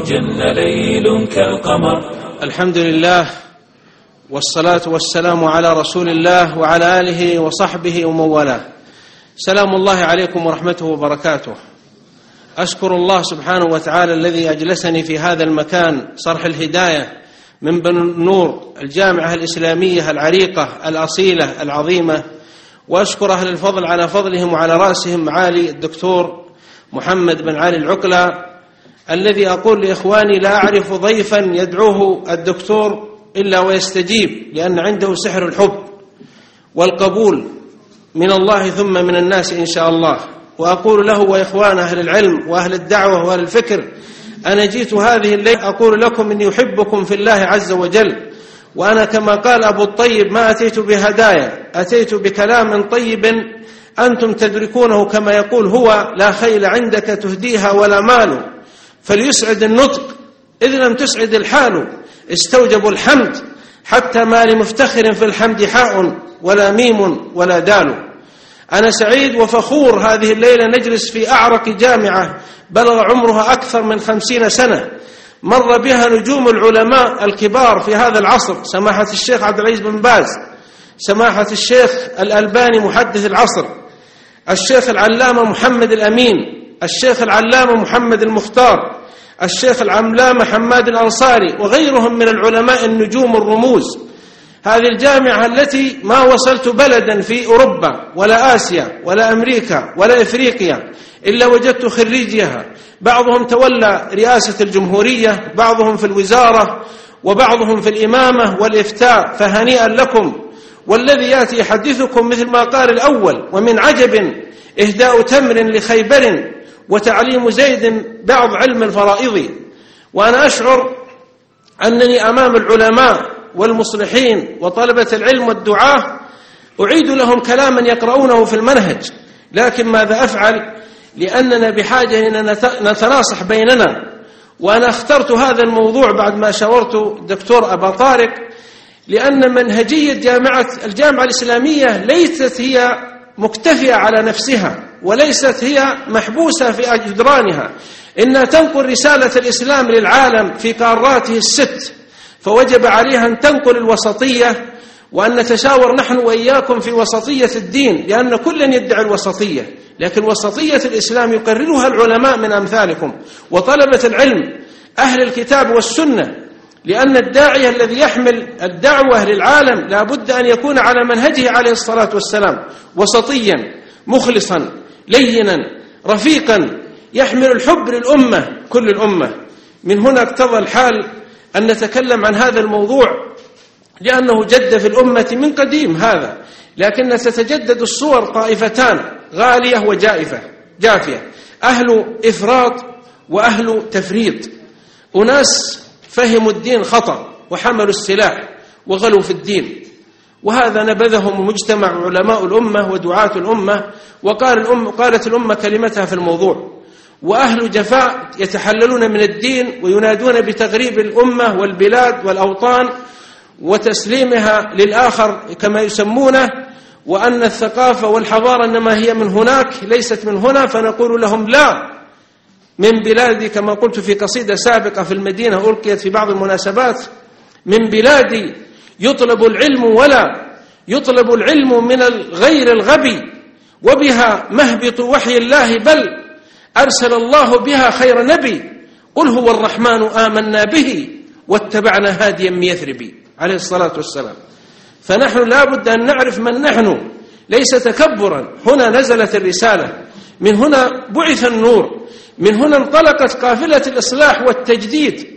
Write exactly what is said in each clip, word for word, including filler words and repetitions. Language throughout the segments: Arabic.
جن ليل كالقمر. الحمد لله والصلاة والسلام على رسول الله وعلى آله وصحبه ومن والاه. سلام الله عليكم ورحمته وبركاته. أشكر الله سبحانه وتعالى الذي أجلسني في هذا المكان صرح الهداية من بني النور، الجامعة الإسلامية العريقة الأصيلة العظيمة، وأشكر أهل الفضل على فضلهم وعلى رأسهم معالي الدكتور محمد بن علي العقلة، الذي أقول لإخواني لا أعرف ضيفا يدعوه الدكتور إلا ويستجيب، لأن عنده سحر الحب والقبول من الله ثم من الناس إن شاء الله. وأقول له وإخوان أهل العلم وأهل الدعوة وأهل الفكر، أنا جئت هذه الليلة أقول لكم إني أحبكم في الله عز وجل، وأنا كما قال أبو الطيب ما أتيت بهدايا، أتيت بكلام طيب أنتم تدركونه، كما يقول هو: لا خيل عندك تهديها ولا مال، فليسعد النطق إذ لم تسعد الحال، استوجبوا الحمد حتى ما لمفتخر في الحمد حاء ولا ميم ولا دال. أنا سعيد وفخور هذه الليلة نجلس في أعرق جامعة بلغ عمرها أكثر من خمسين سنة، مر بها نجوم العلماء الكبار في هذا العصر، سماحة الشيخ عبد العزيز بن باز، سماحة الشيخ الألباني محدث العصر، الشيخ العلامة محمد الأمين، الشيخ العلامة محمد المختار، الشيخ العلامة حماد الأنصاري، وغيرهم من العلماء النجوم الرموز. هذه الجامعة التي ما وصلت بلدا في أوروبا ولا آسيا ولا أمريكا ولا إفريقيا إلا وجدت خريجيها، بعضهم تولى رئاسة الجمهورية، بعضهم في الوزارة، وبعضهم في الإمامة والإفتاء، فهنيئا لكم. والذي يأتي يحدثكم مثل ما قال الأول: ومن عجب إهداء تمر لخيبر وتعليم زيد بعض علم الفرائض. وأنا أشعر أنني أمام العلماء والمصلحين وطلبة العلم والدعاة أعيد لهم كلاما يقرؤونه في المنهج، لكن ماذا أفعل؟ لأننا بحاجة أن نتناصح بيننا. وأنا اخترت هذا الموضوع بعد ما شاورت الدكتور أبا طارق، لأن منهجية جامعة الجامعة الإسلامية ليست هي مكتفية على نفسها، وليست هي محبوسة في أجدرانها، إنها تنقل رسالة الإسلام للعالم في قاراته الست، فوجب عليها أن تنقل الوسطية، وأن نتشاور نحن وإياكم في وسطية الدين، لأن كل يدعي الوسطية، لكن وسطية الإسلام يقررها العلماء من أمثالكم وطلبة العلم أهل الكتاب والسنة، لأن الداعية الذي يحمل الدعوة للعالم لا بد أن يكون على منهجه عليه الصلاة والسلام، وسطيا مخلصا لينا رفيقا، يحمل الحب للأمة كل الأمة. من هنا اقتضى الحال أن نتكلم عن هذا الموضوع، لأنه جد في الأمة من قديم هذا، لكن ستتجدد الصور طائفتان: غالية وجائفة جافية، أهل إفراط وأهل تفريط، أناس فهموا الدين خطأ وحملوا السلاح وغلوا في الدين، وهذا نبذهم مجتمع علماء الأمة ودعاة الأمة، وقال الأمة قالت الأمة كلمتها في الموضوع. وأهل جفاء يتحللون من الدين وينادون بتغريب الأمة والبلاد والأوطان وتسليمها للآخر كما يسمونه، وأن الثقافة والحضارة إنما هي من هناك ليست من هنا، فنقول لهم: لا، من بلادي، كما قلت في قصيدة سابقة في المدينة ألقيت في بعض المناسبات: من بلادي يطلب العلم ولا يطلب العلم من الغير الغبي، وبها مهبط وحي الله، بل أرسل الله بها خير نبي، قل هو الرحمن آمنا به واتبعنا هاديا من يثرب عليه الصلاة والسلام. فنحن لا بد أن نعرف من نحن، ليس تكبرا. هنا نزلت الرسالة، من هنا بعث النور، من هنا انطلقت قافلة الإصلاح والتجديد.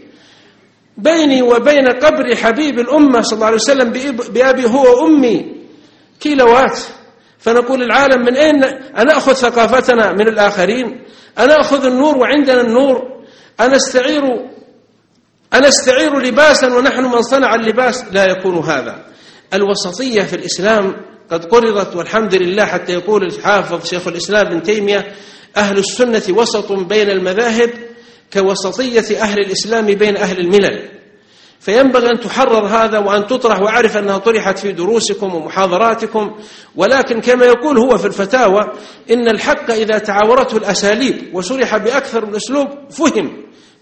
بيني وبين قبر حبيب الأمة صلى الله عليه وسلم بأبي هو وأمي كيلوات، فنقول العالم من أين أنا أخذ ثقافتنا؟ من الآخرين؟ أنا أخذ النور وعندنا النور؟ أنا استعير أنا استعير لباسا ونحن من صنع اللباس؟ لا يكون هذا. الوسطية في الإسلام قد قررت والحمد لله، حتى يقول الحافظ شيخ الإسلام ابن تيمية: أهل السنة وسط بين المذاهب كوسطية أهل الإسلام بين أهل الملل. فينبغي أن تحرر هذا وأن تطرح، وأعرف أنها طرحت في دروسكم ومحاضراتكم، ولكن كما يقول هو في الفتاوى: إن الحق إذا تعاورته الأساليب وشرح بأكثر من أسلوب فهم،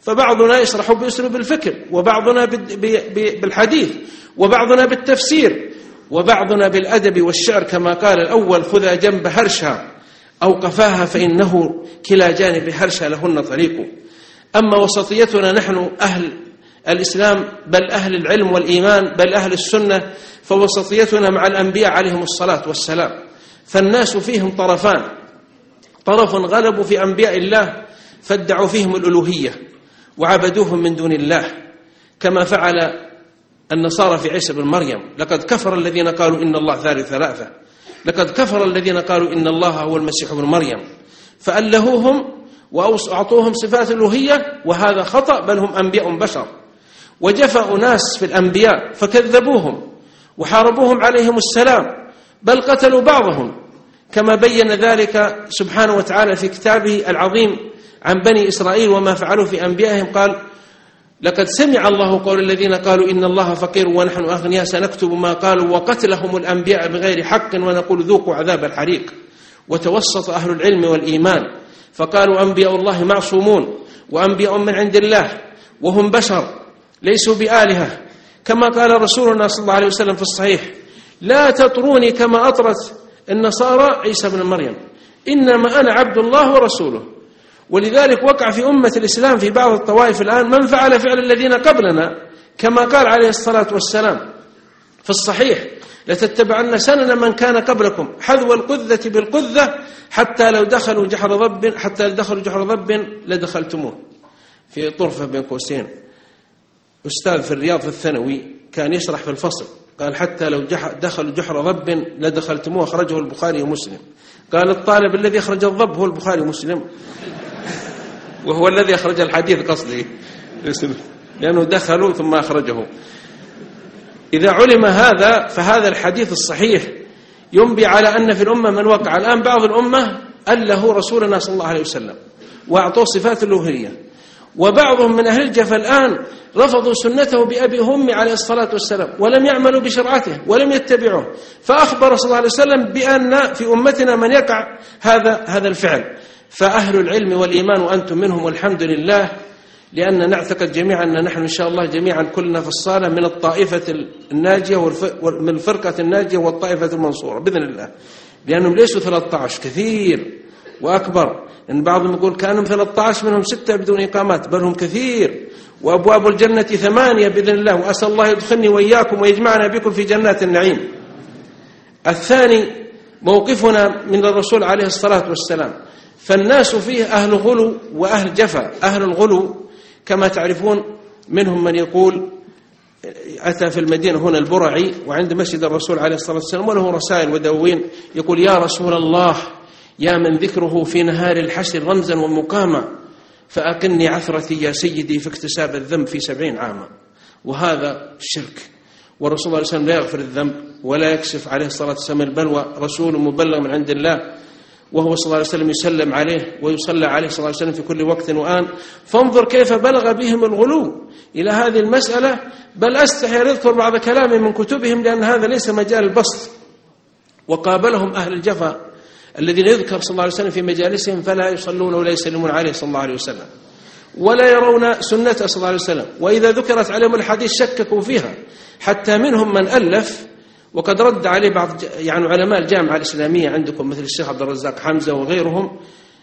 فبعضنا يشرح بأسلوب الفكر، وبعضنا بالحديث، وبعضنا بالتفسير، وبعضنا بالأدب والشعر، كما قال الأول: خذا جنب هرشها أو قفاها فإنه كلا جانب هرشها لهن طريق. أما وسطيتنا نحن أهل الإسلام، بل أهل العلم والإيمان، بل أهل السنة، فوسطيتنا مع الأنبياء عليهم الصلاة والسلام. فالناس فيهم طرفان: طرف غلبوا في أنبياء الله فادعوا فيهم الألوهية وعبدوهم من دون الله، كما فعل النصارى في عيسى بن مريم: لقد كفر الذين قالوا إن الله ثالث ثلاثة، لقد كفر الذين قالوا إن الله هو المسيح ابن مريم، فألهوهم وأعطوهم صفات الألوهية، وهذا خطأ، بل هم أنبياء بشر. وجفى أناس في الأنبياء فكذبوهم وحاربوهم عليهم السلام، بل قتلوا بعضهم، كما بين ذلك سبحانه وتعالى في كتابه العظيم عن بني إسرائيل وما فعلوا في أنبيائهم. قال: لقد سمع الله قول الذين قالوا إن الله فقير ونحن أغنياء سنكتب ما قالوا وقتلهم الأنبياء بغير حق ونقول ذوقوا عذاب الحريق. وتوسط أهل العلم والإيمان فقالوا: أنبياء الله معصومون وأنبياء من عند الله وهم بشر ليسوا بآلهة، كما قال رسولنا صلى الله عليه وسلم في الصحيح: لا تطروني كما أطرت النصارى عيسى بن مريم، إنما أنا عبد الله ورسوله. ولذلك وقع في أمة الإسلام في بعض الطوائف الآن من فعل فعل الذين قبلنا، كما قال عليه الصلاة والسلام في الصحيح: لتتبعن سنن من كان قبلكم حذو القذة بالقذة حتى لو دخلوا جحر ضب حتى لو دخلوا جحر ضب لدخلتموه. في طرفة بين قوسين أستاذ في الرياض في الثانوي كان يشرح في الفصل، قال: حتى لو دخلوا جحر ضب لدخلتموه، أخرجه البخاري ومسلم. قال: الطالب الذي أخرج الضب هو البخاري ومسلم، وهو الذي أخرج الحديث قصدي، لأنه دخلوا ثم أخرجه. إذا علم هذا فهذا الحديث الصحيح ينبي على أن في الأمة من وقع. الآن بعض الأمة أله رسولنا صلى الله عليه وسلم وأعطوه صفات الألوهية، وبعضهم من أهل الجفا الآن رفضوا سنته بأبي وأمي عليه الصلاة والسلام ولم يعملوا بشرعته ولم يتبعوه، فأخبر صلى الله عليه وسلم بأن في أمتنا من يقع هذا هذا الفعل. فأهل العلم والإيمان وأنتم منهم والحمد لله، لأن نعتقد جميعا أن نحن إن شاء الله جميعا كلنا في الصالة من الطائفة الناجية ومن الفرقة الناجية والطائفة المنصورة بإذن الله، لأنهم ليسوا ثلاثة عشر كثير وأكبر، إن بعضهم يقول كانوا ثلاثة عشر منهم ستة بدون إقامات، بل هم كثير، وأبواب الجنة ثمانية بإذن الله، وأسأل الله يدخلني وإياكم ويجمعنا بكم في جنات النعيم. الثاني موقفنا من الرسول عليه الصلاة والسلام، فالناس فيه أهل غلو وأهل جفا. أهل الغلو كما تعرفون منهم من يقول أتى في المدينة هنا البرعي وعند مسجد الرسول عليه الصلاة والسلام وله رسائل ودواوين، يقول: يا رسول الله، يا من ذكره في نهار الحشر رمزا ومقاما، فأقني عثرتي يا سيدي في اكتساب الذنب في سبعين عاما. وهذا شرك، والرسول عليه الصلاة والسلام لا يغفر الذنب ولا يكشف عليه الصلاة والسلام البلوى، رسول مبلغ من عند الله، وهو صلى الله عليه وسلم يسلم عليه ويصلى عليه صلى الله عليه وسلم في كل وقت وآن. فانظر كيف بلغ بهم الغلو إلى هذه المسألة، بل أستحي أن أذكر بعض كلامي من كتبهم لأن هذا ليس مجال البسط. وقابلهم أهل الجفا الذين يذكر صلى الله عليه وسلم في مجالسهم فلا يصلون ولا يسلمون عليه صلى الله عليه وسلم ولا يرون سنته صلى الله عليه وسلم، وإذا ذكرت عليهم الحديث شككوا فيها، حتى منهم من ألف، وقد رد عليه بعض يعني علماء الجامعة الإسلامية عندكم مثل الشيخ عبد الرزاق حمزة وغيرهم،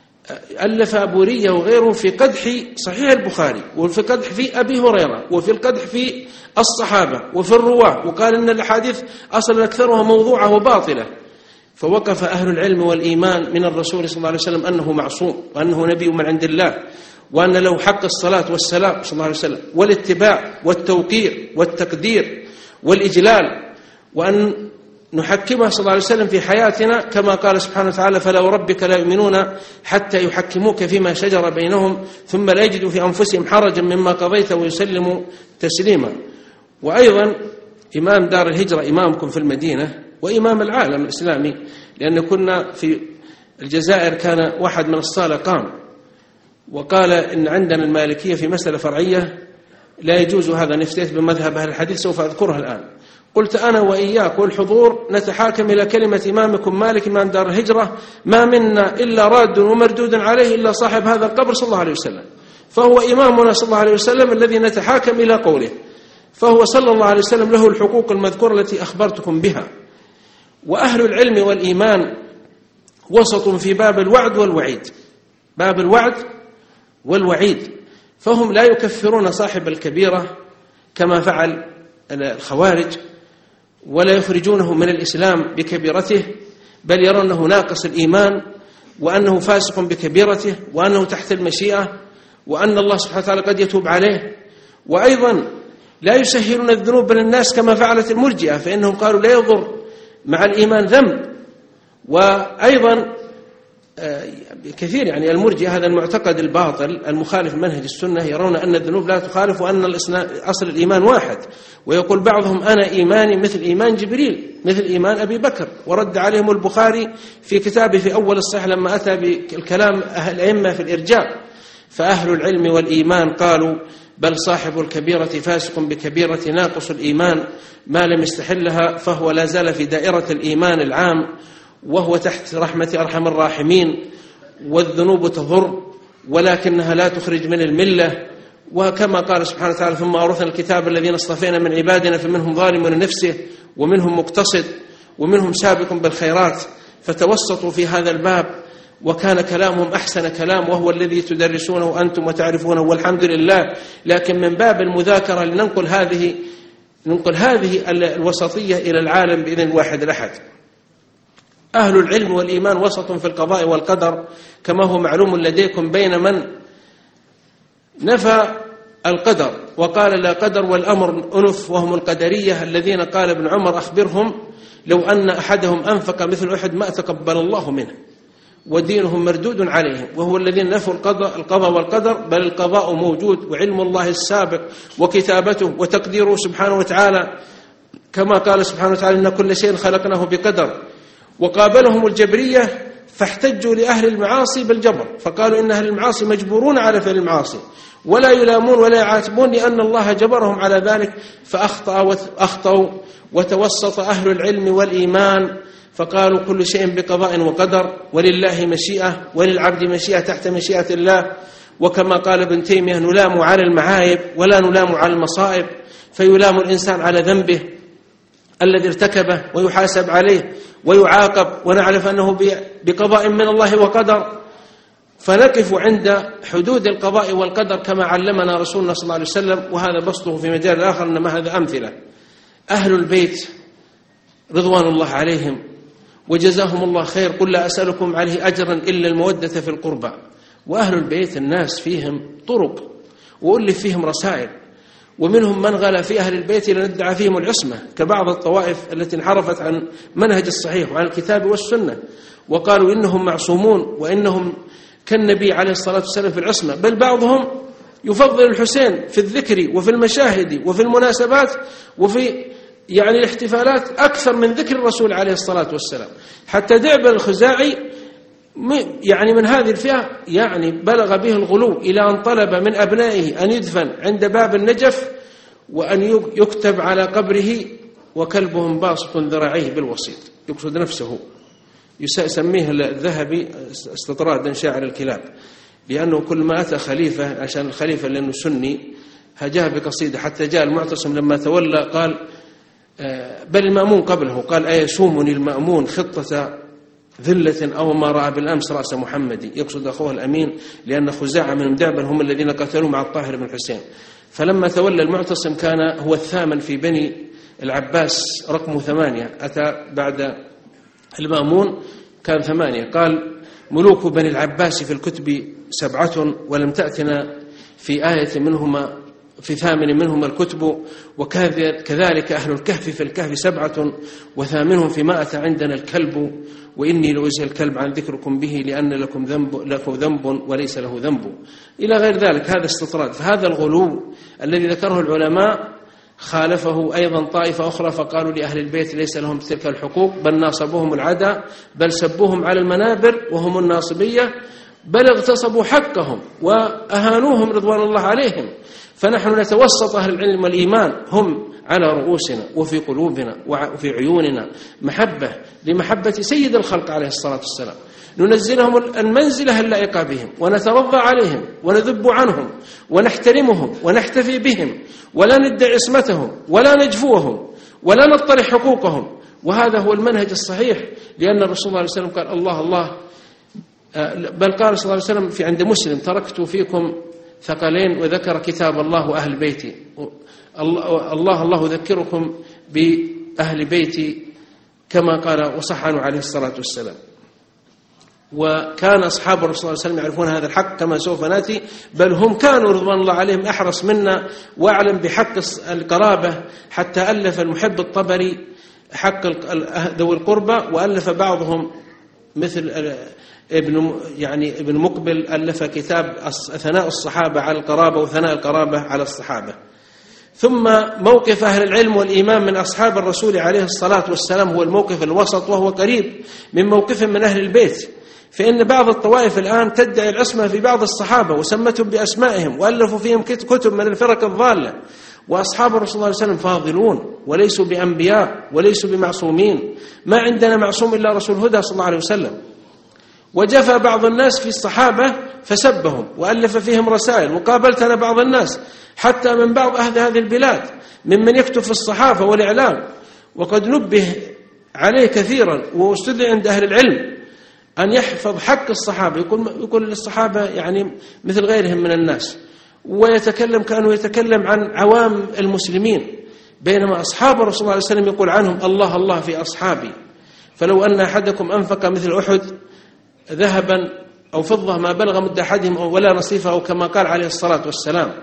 ألف أبو رية وغيره في قدح صحيح البخاري، وفي قدح في أبي هريرة، وفي القدح في الصحابة، وفي الرواة، وقال إن الحديث أصلا أكثرها موضوعة وباطلة. فوقف أهل العلم والإيمان من الرسول صلى الله عليه وسلم أنه معصوم وأنه نبي من عند الله، وأن له حق الصلاة والسلام صلى الله عليه وسلم والاتباع والتوقير والتقدير والإجلال، وأن نحكمه صلى الله عليه وسلم في حياتنا كما قال سبحانه وتعالى: فلا وربك لا يؤمنون حتى يحكموك فيما شجر بينهم ثم لا يجدوا في أنفسهم حرجا مما قضيت ويسلموا تسليما. وأيضا إمام دار الهجرة إمامكم في المدينة وإمام العالم الإسلامي، لأن كنا في الجزائر كان واحد من الصالة قام وقال إن عندنا المالكية في مسألة فرعية لا يجوز هذا، نفتيت بمذهب أهل الحديث سوف أذكرها الآن. قلت أنا وإياك والحضور نتحاكم إلى كلمة إمامكم مالك إمام دار الهجرة: ما منا إلا راد ومردود عليه إلا صاحب هذا القبر صلى الله عليه وسلم. فهو إمامنا صلى الله عليه وسلم الذي نتحاكم إلى قوله، فهو صلى الله عليه وسلم له الحقوق المذكورة التي أخبرتكم بها. وأهل العلم والإيمان وسط في باب الوعد والوعيد، باب الوعد والوعيد، فهم لا يكفرون صاحب الكبيرة كما فعل الخوارج، ولا يخرجونه من الإسلام بكبيرته، بل يرونه ناقص الإيمان، وأنه فاسق بكبيرته، وأنه تحت المشيئة، وأن الله سبحانه وتعالى قد يتوب عليه. وأيضا لا يسهلون الذنوب بين الناس كما فعلت المرجئة، فإنهم قالوا لا يضر مع الإيمان ذنب. وأيضا كثير يعني المرجئة هذا المعتقد الباطل المخالف منهج السنة يرون أن الذنوب لا تخالف، وأن أصل الإيمان واحد. ويقول بعضهم أنا إيماني مثل إيمان جبريل، مثل إيمان أبي بكر. ورد عليهم البخاري في كتابه في أول الصحيح لما أتى بالكلام أهل الأئمة في الإرجاء. فأهل العلم والإيمان قالوا بل صاحب الكبيرة فاسق بكبيرة ناقص الإيمان ما لم يستحلها، فهو لا زال في دائرة الإيمان العام، وهو تحت رحمة أرحم الراحمين. والذنوب تضر ولكنها لا تخرج من الملة. وكما قال سبحانه وتعالى ثم أورثنا الكتاب الذين اصطفينا من عبادنا فمنهم ظالم لنفسه ومنهم مقتصد ومنهم سابق بالخيرات. فتوسطوا في هذا الباب، وكان كلامهم أحسن كلام، وهو الذي تدرسونه أنتم وتعرفونه والحمد لله. لكن من باب المذاكرة لننقل هذه ننقل هذه الوسطية إلى العالم بإذن الواحد الأحد. أهل العلم والإيمان وسط في القضاء والقدر كما هو معلوم لديكم، بين من نفى القدر وقال لا قدر والأمر أنف، وهم القدرية الذين قال ابن عمر أخبرهم لو أن أحدهم أنفق مثل أحد ما تقبل الله منه ودينهم مردود عليهم. وهو الذين نفوا القضاء, القضاء والقدر، بل القضاء موجود وعلم الله السابق وكتابته وتقديره سبحانه وتعالى، كما قال سبحانه وتعالى إن كل شيء خلقناه بقدر. وقابلهم الجبرية فاحتجوا لأهل المعاصي بالجبر، فقالوا إن أهل المعاصي مجبورون على فعل المعاصي ولا يلامون ولا يعاتبون لأن الله جبرهم على ذلك، فأخطأوا وتوسط أهل العلم والإيمان فقالوا كل شيء بقضاء وقدر، ولله مشيئة وللعبد مشيئة تحت مشيئة الله. وكما قال ابن تيمية نلام على المعايب ولا نلام على المصائب، فيلام الإنسان على ذنبه الذي ارتكبه ويحاسب عليه ويعاقب، ونعرف أنه بقضاء من الله وقدر، فنقف عند حدود القضاء والقدر كما علمنا رسولنا صلى الله عليه وسلم. وهذا بسطه في مجال آخر، إنما هذا أمثلة. أهل البيت رضوان الله عليهم وجزاهم الله خير، قل لا أسألكم عليه أجرا إلا المودة في القربى. وأهل البيت الناس فيهم طرق وألف فيهم رسائل، ومنهم من غلا في أهل البيت لندعى فيهم العصمة كبعض الطوائف التي انحرفت عن منهج الصحيح وعن الكتاب والسنة، وقالوا إنهم معصومون وإنهم كالنبي عليه الصلاة والسلام في العصمة، بل بعضهم يفضل الحسين في الذكر وفي المشاهد وفي المناسبات وفي يعني الاحتفالات أكثر من ذكر الرسول عليه الصلاة والسلام. حتى دعبل الخزاعي يعني من هذه الفئة يعني بلغ به الغلو إلى أن طلب من أبنائه أن يدفن عند باب النجف وأن يكتب على قبره وكلبهم باسط ذراعيه بالوسيط، يقصد نفسه، يسميه الذهبي استطرادا شاعر الكلاب، لأنه كل ما أتى خليفة عشان الخليفة لأنه سني هجاه بقصيدة. حتى جاء المعتصم لما تولى قال بل المأمون قبله قال أيسومني المأمون خطة ذلة أو ما رأى بالأمس رأس محمد، يقصد أخوه الأمين، لأن خزاعة من دعبل هم الذين قتلوا مع الطاهر بن حسين. فلما تولى المعتصم كان هو الثامن في بني العباس رقم ثمانية، أتى بعد المأمون كان ثمانية. قال ملوك بني العباس في الكتب سبعة ولم تأتنا في آية منهما في ثامن منهم الكتب، وكذلك أهل الكهف في الكهف سبعة وثامنهم فيما أتى عندنا الكلب، وإني لأزهي الكلب عن ذكركم به لأن لكم ذنب, لكم ذنب وليس له ذنب، إلى غير ذلك. هذا استطراد. فهذا الغلو الذي ذكره العلماء خالفه أيضا طائفة أخرى، فقالوا لأهل البيت ليس لهم تلك الحقوق، بل ناصبوهم العدا، بل سبوهم على المنابر وهم الناصبية، بل اغتصبوا حقهم وأهانوهم رضوان الله عليهم. فنحن نتوسط أهل العلم والإيمان، هم على رؤوسنا وفي قلوبنا وفي عيوننا محبة لمحبة سيد الخلق عليه الصلاة والسلام. ننزلهم المنزلة اللائقة بهم، ونترضى عليهم، ونذب عنهم، ونحترمهم، ونحتفي بهم، ولا ندعي عصمتهم، ولا نجفوهم، ولا نطرح حقوقهم. وهذا هو المنهج الصحيح، لأن الرسول صلى الله عليه وسلم قال الله الله، بل قال صلى الله عليه وسلم في عند مسلم: تركت فيكم ثقلين، وذكر كتاب الله وأهل بيتي. الله الله ذكركم بأهل بيتي كما قال وصح عنه عليه الصلاة والسلام. وكان أصحاب الرسول صلى الله عليه وسلم يعرفون هذا الحق كما سوف نأتي، بل هم كانوا رضوان الله عليهم أحرص منا وأعلم بحق القرابة، حتى ألف المحب الطبري حق ذوي القربى، وألف بعضهم مثل ابن يعني ابن مقبل ألف كتاب ثناء الصحابة على القرابة وثناء القرابة على الصحابة. ثم موقف أهل العلم والإيمان من أصحاب الرسول عليه الصلاة والسلام هو الموقف الوسط، وهو قريب من موقف من أهل البيت. فإن بعض الطوائف الآن تدعي العصمة في بعض الصحابة وسمتهم بأسمائهم وألفوا فيهم كتب من الفرق الضالة، وأصحاب الرسول صلى الله عليه وسلم فاضلون وليسوا بأنبياء وليسوا بمعصومين، ما عندنا معصوم إلا رسول هدى صلى الله عليه وسلم. وجفى بعض الناس في الصحابة فسبهم وألف فيهم رسائل، وقابلت أنا بعض الناس حتى من بعض أهل هذه البلاد ممن يكتب في الصحافة والإعلام، وقد نبه عليه كثيرا واستدعي عند أهل العلم أن يحفظ حق الصحابة، يقول, يقول للصحابة يعني مثل غيرهم من الناس، ويتكلم كأنه يتكلم عن عوام المسلمين، بينما أصحاب الرسول صلى الله عليه وسلم يقول عنهم الله الله في أصحابي، فلو أن أحدكم أنفق مثل أحد ذهبا أو فضة ما بلغ مد أحدهم ولا نصيفه، أو كما قال عليه الصلاة والسلام.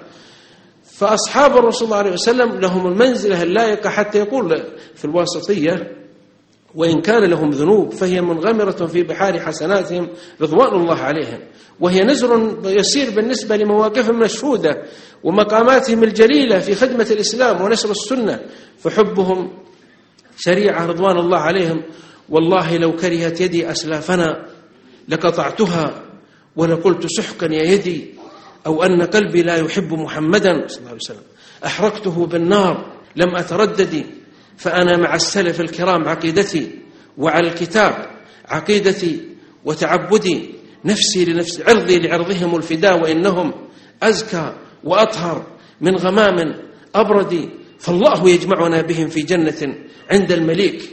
فأصحاب الرسول صلى الله عليه وسلم لهم المنزلة اللائقة، حتى يقول في الواسطية: وإن كان لهم ذنوب فهي منغمرة في بحار حسناتهم رضوان الله عليهم، وهي نزر يسير بالنسبة لمواقفهم مشهودة ومقاماتهم الجليلة في خدمة الإسلام ونشر السنة، فحبهم شريعة رضوان الله عليهم. والله لو كرهت يدي أسلافنا لقطعتها، ولقلت سحقا يا يدي، أو أن قلبي لا يحب محمدا صلى الله عليه وسلم أحرقته بالنار لم أتردد، فأنا مع السلف الكرام عقيدتي، وعلى الكتاب عقيدتي وتعبدي، نفسي لنفسي عرضي لعرضهم الفداء، وإنهم أزكى وأطهر من غمام أبرد، فالله يجمعنا بهم في جنة عند المليك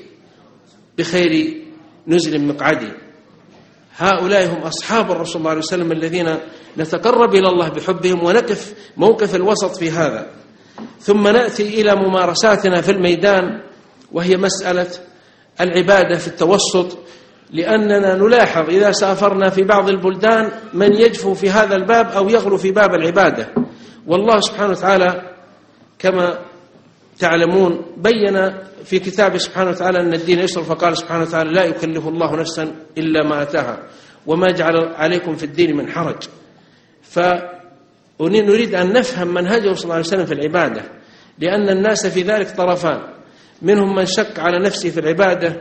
بخير نزل مقعدي. هؤلاء هم أصحاب الرسول صلى الله عليه وسلم الذين نتقرب إلى الله بحبهم، ونقف موقف الوسط في هذا. ثم نأتي إلى ممارساتنا في الميدان، وهي مسألة العبادة في التوسط، لأننا نلاحظ إذا سافرنا في بعض البلدان من يجفو في هذا الباب أو يغلو في باب العبادة. والله سبحانه وتعالى كما تعلمون بين في كتابه سبحانه وتعالى أن الدين يسر، فقال سبحانه وتعالى: لا يكلف الله نفسا إلا ما أتاها وما جعل عليكم في الدين من حرج. فنريد أن نفهم منهجه صلى الله عليه وسلم في العبادة، لأن الناس في ذلك طرفان: منهم من شق على نفسه في العبادة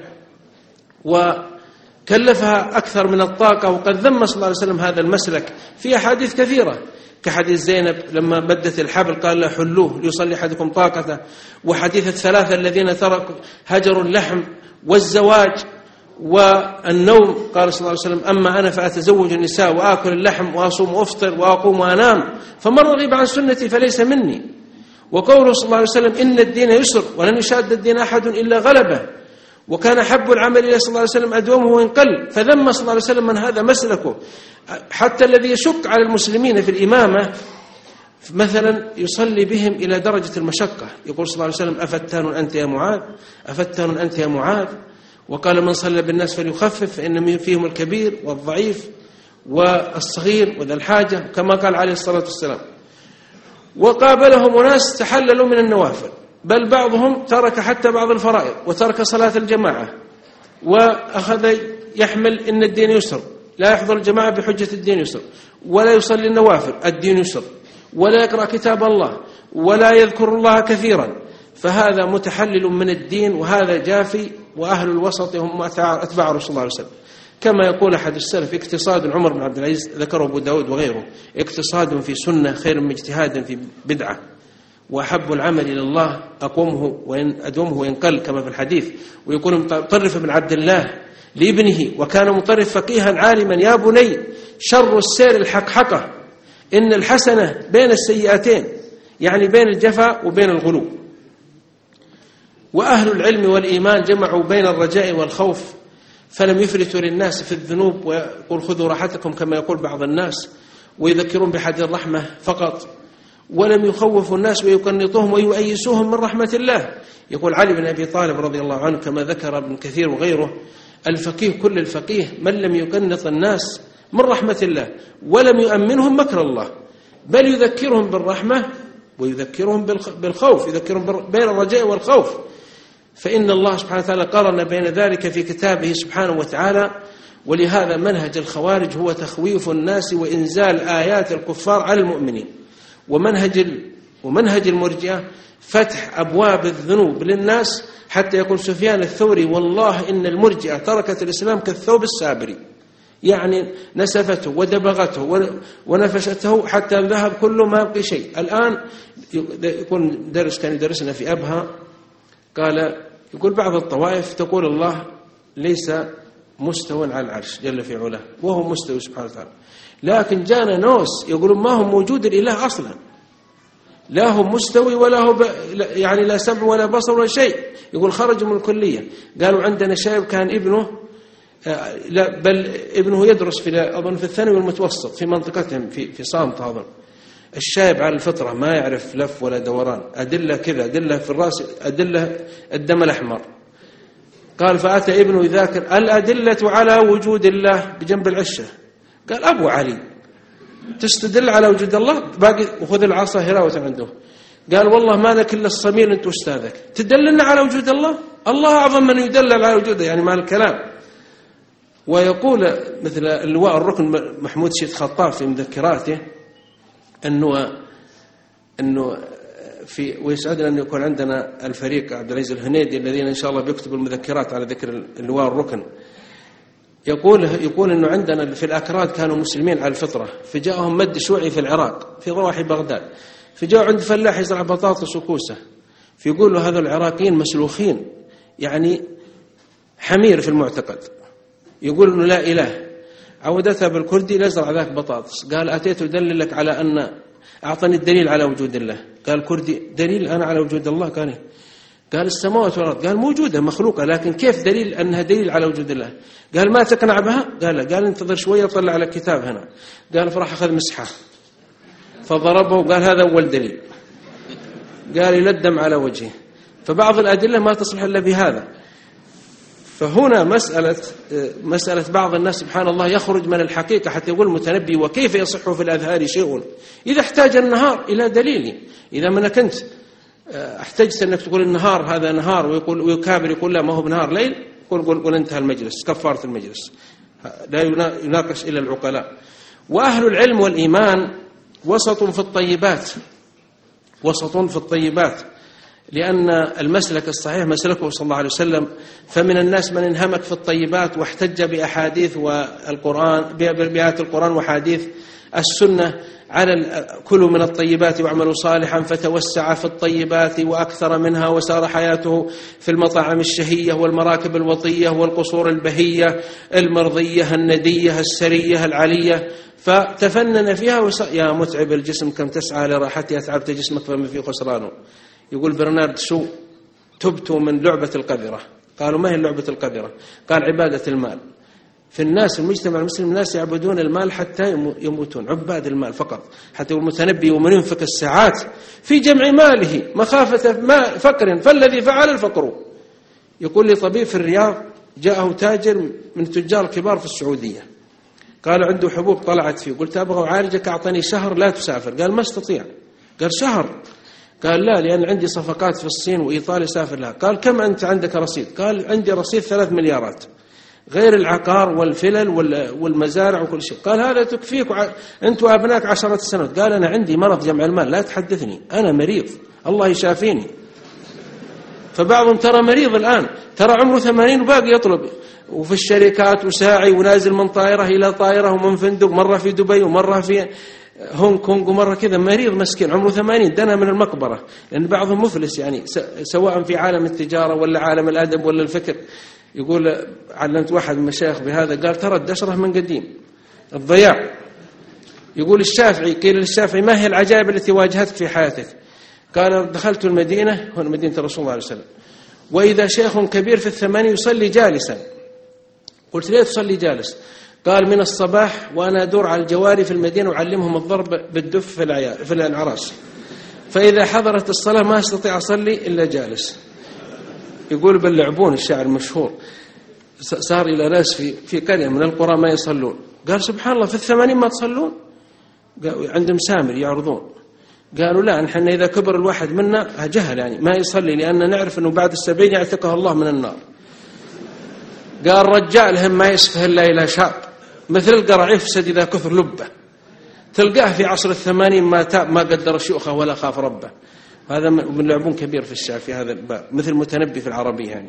وكلفها أكثر من الطاقة، وقد ذم صلى الله عليه وسلم هذا المسلك في أحاديث كثيرة، كحديث زينب لما بدت الحبل قال لا حلوه ليصلي أحدكم طاقته، وحديث الثلاثة الذين تركوا هجروا اللحم والزواج والنوم، قال صلى الله عليه وسلم: أما أنا فأتزوج النساء وآكل اللحم وأصوم وأفطر وأقوم وأنام، فمن رغب عن سنتي فليس مني. وقوله صلى الله عليه وسلم: إن الدين يسر ولن يشاد الدين أحد إلا غلبه، وكان حب العمل إلى صلى الله عليه وسلم أدومه وإن قل، فذم صلى الله عليه وسلم من هذا مسلكه. حتى الذي يشق على المسلمين في الإمامة مثلا يصلي بهم إلى درجة المشقة، يقول صلى الله عليه وسلم: أفتان أنت يا معاذ، أفتان أنت يا معاذ. وقال: من صلى بالناس فليخفف، فإن فيهم الكبير والضعيف والصغير وذا الحاجة، كما قال عليه الصلاة والسلام. وقابلهم ناس تحللوا من النوافل، بل بعضهم ترك حتى بعض الفرائض وترك صلاة الجماعة، وأخذ يحمل إن الدين يسر، لا يحضر الجماعة بحجة الدين يسر، ولا يصلي النوافل الدين يسر، ولا يقرأ كتاب الله، ولا يذكر الله كثيرا، فهذا متحلل من الدين، وهذا جافي. وأهل الوسط هم أتباع رسول الله عليه وسلم، كما يقول أحد السلف: اقتصاد عمر بن عبد العزيز، ذكره أبو داود وغيره، اقتصاد في سنة خير من اجتهاد في بدعة. وأحب العمل إلى الله أقومه وإن أدومه وإن قل كما في الحديث. ويقول مطرف بن عبد الله لابنه وكان مطرف فقيها عالما: يا بني شر السير الحقحقة، إن الحسنة بين السيئتين، يعني بين الجفا وبين الغلو. وأهل العلم والإيمان جمعوا بين الرجاء والخوف، فلم يفرطوا للناس في الذنوب ويقول خذوا راحتكم كما يقول بعض الناس، ويذكرون بحديث الرحمة فقط، ولم يخوفوا الناس ويقنطوهم ويؤيسوهم من رحمة الله. يقول علي بن أبي طالب رضي الله عنه كما ذكر ابن كثير وغيره: الفقيه كل الفقيه من لم يقنط الناس من رحمة الله ولم يؤمنهم مكر الله، بل يذكرهم بالرحمة ويذكرهم بالخوف، يذكرهم بين الرجاء والخوف. فإن الله سبحانه وتعالى قارن بين ذلك في كتابه سبحانه وتعالى. ولهذا منهج الخوارج هو تخويف الناس وإنزال آيات الكفار على المؤمنين، ومنهج ومنهج المرجئة فتح أبواب الذنوب للناس، حتى يقول سفيان الثوري: والله إن المرجئة تركت الإسلام كالثوب السابري، يعني نسفته ودبغته ونفشته حتى ذهب كله ما بقي شيء. الآن يكون درس كان يدرسنا في أبها، قال يقول بعض الطوائف تقول الله ليس مستوى على العرش جل في علاه، وهو مستوى سبحانه وتعالى، لكن جانا نوس يقولون ما هو موجود الإله أصلا، لا هو مستوي ولا هو ب... يعني لا سمع ولا بصر ولا شيء. يقول خرجوا من الكلية، قالوا عندنا شاب كان ابنه آه لا بل ابنه يدرس في أظن في الثانوي والمتوسط في منطقتهم في في صامت. أظن الشايب على الفطرة ما يعرف لف ولا دوران، أدلة كذا، أدلة في الرأس، أدلة الدم الأحمر. قال فأتى ابنه يذاكر الأدلة على وجود الله بجنب العشة. قال أبو علي تستدل على وجود الله؟ باقي وخذ العصا هراوة عنده. قال والله ما لك إلا الصمير أنت أستاذك، تدللنا على وجود الله؟ الله أعظم من يدلل على وجوده، يعني مع الكلام. ويقول مثل اللواء الركن محمود شيخ خطاب في مذكراته أنه أنه في ويسعدنا أن يكون عندنا الفريق عبد العزيز الهنيدي الذين إن شاء الله بيكتبوا المذكرات على ذكر اللواء الركن. يقول يقول إنه عندنا في الأكراد كانوا مسلمين على الفطرة، فجاءهم مد شيوعي في العراق في ضواحي بغداد، فجاءوا عند فلاح يزرع بطاطس وكوسة، فيقول له هذا العراقيين مسلوخين، يعني حمير في المعتقد، يقول إنه لا إله. عودتها بالكردي لازرع ذاك بطاطس. قال أتيت أدللك على أن أعطني الدليل على وجود الله. قال كردي دليل أنا على وجود الله؟ قال قال السماوات والأرض. قال موجودة مخلوقة، لكن كيف دليل أنها دليل على وجود الله؟ قال ما تقنع بها؟ قال قال انتظر شوية طلع على الكتاب هنا. قال فراح أخذ مسحة فضربه وقال هذا أول دليل. قال يلدم على وجهه. فبعض الأدلة ما تصلح إلا بهذا. فهنا مسألة مسألة بعض الناس سبحان الله يخرج من الحقيقة حتى يقول المتنبي وكيف يصح في الأذهار شيء إذا احتاج النهار إلى دليل. إذا ما كنت احتجت أنك تقول النهار هذا نهار ويقول ويكابر يقول لا ما هو بنهار ليل، قل قل قل انتهى المجلس، كفارة المجلس، لا يناقش إلا العقلاء. وأهل العلم والإيمان وسط في الطيبات، وسط في الطيبات، لأن المسلك الصحيح مسلكه صلى الله عليه وسلم. فمن الناس من انهمك في الطيبات واحتج بأحاديث والقرآن بآيات القرآن وحديث السنة على كلوا من الطيبات واعملوا صالحا، فتوسع في الطيبات وأكثر منها، وسار حياته في المطاعم الشهية والمراكب الوطية والقصور البهية المرضية الندية السرية العلية، فتفنن فيها وص... يا متعب الجسم كم تسعى لراحتها، تعبت جسمك فما في خسرانه. يقول برنارد شو تبتوا من لعبة القذرة. قالوا ما هي لعبة القذرة؟ قال عبادة المال. في الناس المجتمع المسلم الناس يعبدون المال حتى يموتون، عباد المال فقط. حتى المتنبي ومن ينفق الساعات في جمع ماله مخافة ما فقر فالذي فعل الفقر. يقول لي طبيب في الرياض جاءه تاجر من تجار الكبار في السعودية، قال عنده حبوب طلعت فيه، قلت أبغى أعالجك أعطني شهر لا تسافر. قال ما استطيع. قال شهر. قال لا لأن عندي صفقات في الصين وإيطاليا سافر لها. قال كم أنت عندك رصيد؟ قال عندي رصيد ثلاث مليارات غير العقار والفلل والمزارع وكل شيء. قال هذا تكفيك أنت وأبناك عشرة سنوات. قال أنا عندي مرض جمع المال لا تحدثني، أنا مريض الله يشافيني. فبعضهم ترى مريض الآن، ترى عمره ثمانين وباقي يطلب، وفي الشركات وساعي ونازل من طائرة إلى طائرة ومن فندق، مرة في دبي ومرة في هونغ كونغ، ومرة كذا مريض مسكين عمره ثمانين دنا من المقبرة، لأن بعضهم مفلس يعني سواء في عالم التجارة ولا عالم الأدب ولا الفكر. يقول علمت واحد من المشايخ بهذا، قال ترى الدشرة من قديم الضياع. يقول الشافعي، قيل للشافعي ما هي العجائب التي واجهتك في حياتك؟ قال دخلت المدينة، هنا مدينة الرسول صلى الله عليه وسلم، وإذا شيخ كبير في الثمانين يصلي جالسا. قلت ليه تصلي جالس؟ قال من الصباح وأنا أدور على الجواري في المدينة وأعلمهم الضرب بالدف في العيال في الأعراس، فإذا حضرت الصلاة ما أستطيع أصلي إلا جالس. يقول باللعبون الشاعر المشهور، صار إلى ناس في في قرية من القرى ما يصلون، قال سبحان الله في الثمانين ما تصلون؟ عندهم سامر يعرضون. قالوا لا، نحن إذا كبر الواحد منا جهل يعني ما يصلي، لأن نعرف أنه بعد السبعين يعتقه الله من النار. قال رجالهم ما يسفه إلا إلى شاق، مثل القرع يفسد إذا كثر لبه، تلقاه في عصر الثمانين ما تاب ما قدر شيوخه ولا خاف ربه. هذا من لعبون كبير في الشعر في هذا الباب، مثل متنبي في العربية يعني.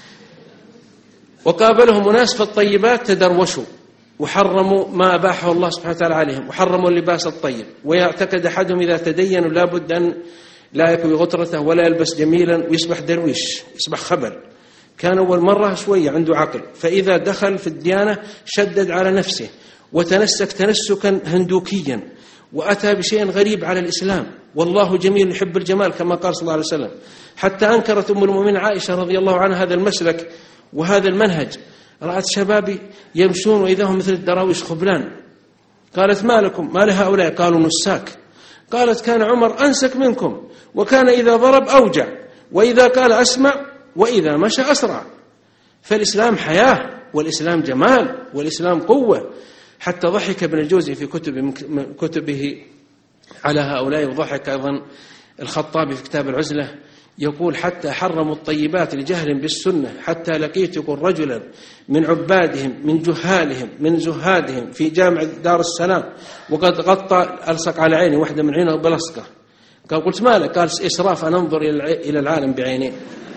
وقابلهم أناس في الطيبات تدروشوا وحرموا ما أباحه الله سبحانه وتعالى عليهم، وحرموا اللباس الطيب، ويعتقد أحدهم إذا تدين لابد أن لا يكوي غطرته ولا يلبس جميلا ويصبح درويش، يصبح خبل. كان أول مرة شوية عنده عقل، فإذا دخل في الديانة شدد على نفسه وتنسك تنسكا هندوكيا، وأتى بشيء غريب على الإسلام، والله جميل يحب الجمال كما قال صلى الله عليه وسلم. حتى أنكرت أم المؤمنين عائشة رضي الله عنها هذا المسلك وهذا المنهج، رأت شبابي يمشون وإذا هم مثل الدراويش خبلان. قالت ما لكم ما لهؤلاء؟ قالوا نساك. قالت كان عمر أنسك منكم، وكان إذا ضرب أوجع، وإذا قال أسمع، وإذا مشى أسرع. فالإسلام حياة، والإسلام جمال، والإسلام قوة. حتى ضحك ابن الجوزي في كتب كتبه على هؤلاء، وضحك أيضا الخطابي في كتاب العزلة، يقول حتى حرموا الطيبات لجهل بالسنة، حتى لقيت يقول رجلا من عبادهم من جهالهم من زهادهم في جامع دار السلام وقد غطى ألصق على عيني واحدة من عينه بلصقة. قال قلت مالك؟ قال إسراف أن أنظر إلى العالم بعينين.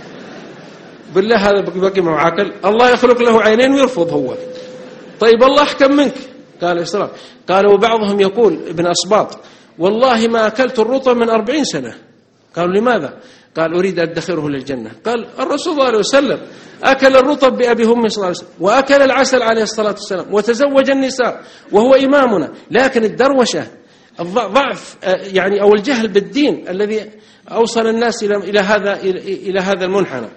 بالله هذا بقي معه عقل؟ الله يخلق له عينين ويرفض هو. طيب الله أحكم منك. قال إسراف. قال وبعضهم يقول ابن أصباط والله ما أكلت الرطب من أربعين سنة. قالوا لماذا؟ قال أريد أن أدخره للجنة. قال الرسول صلى الله عليه وسلم أكل الرطب بأبي هم صلى الله عليه وسلم، وأكل العسل عليه الصلاة والسلام، وتزوج النساء وهو إمامنا. لكن الدروشة الضعف يعني أو الجهل بالدين الذي أوصل الناس إلى هذا إلى هذا المنحنى.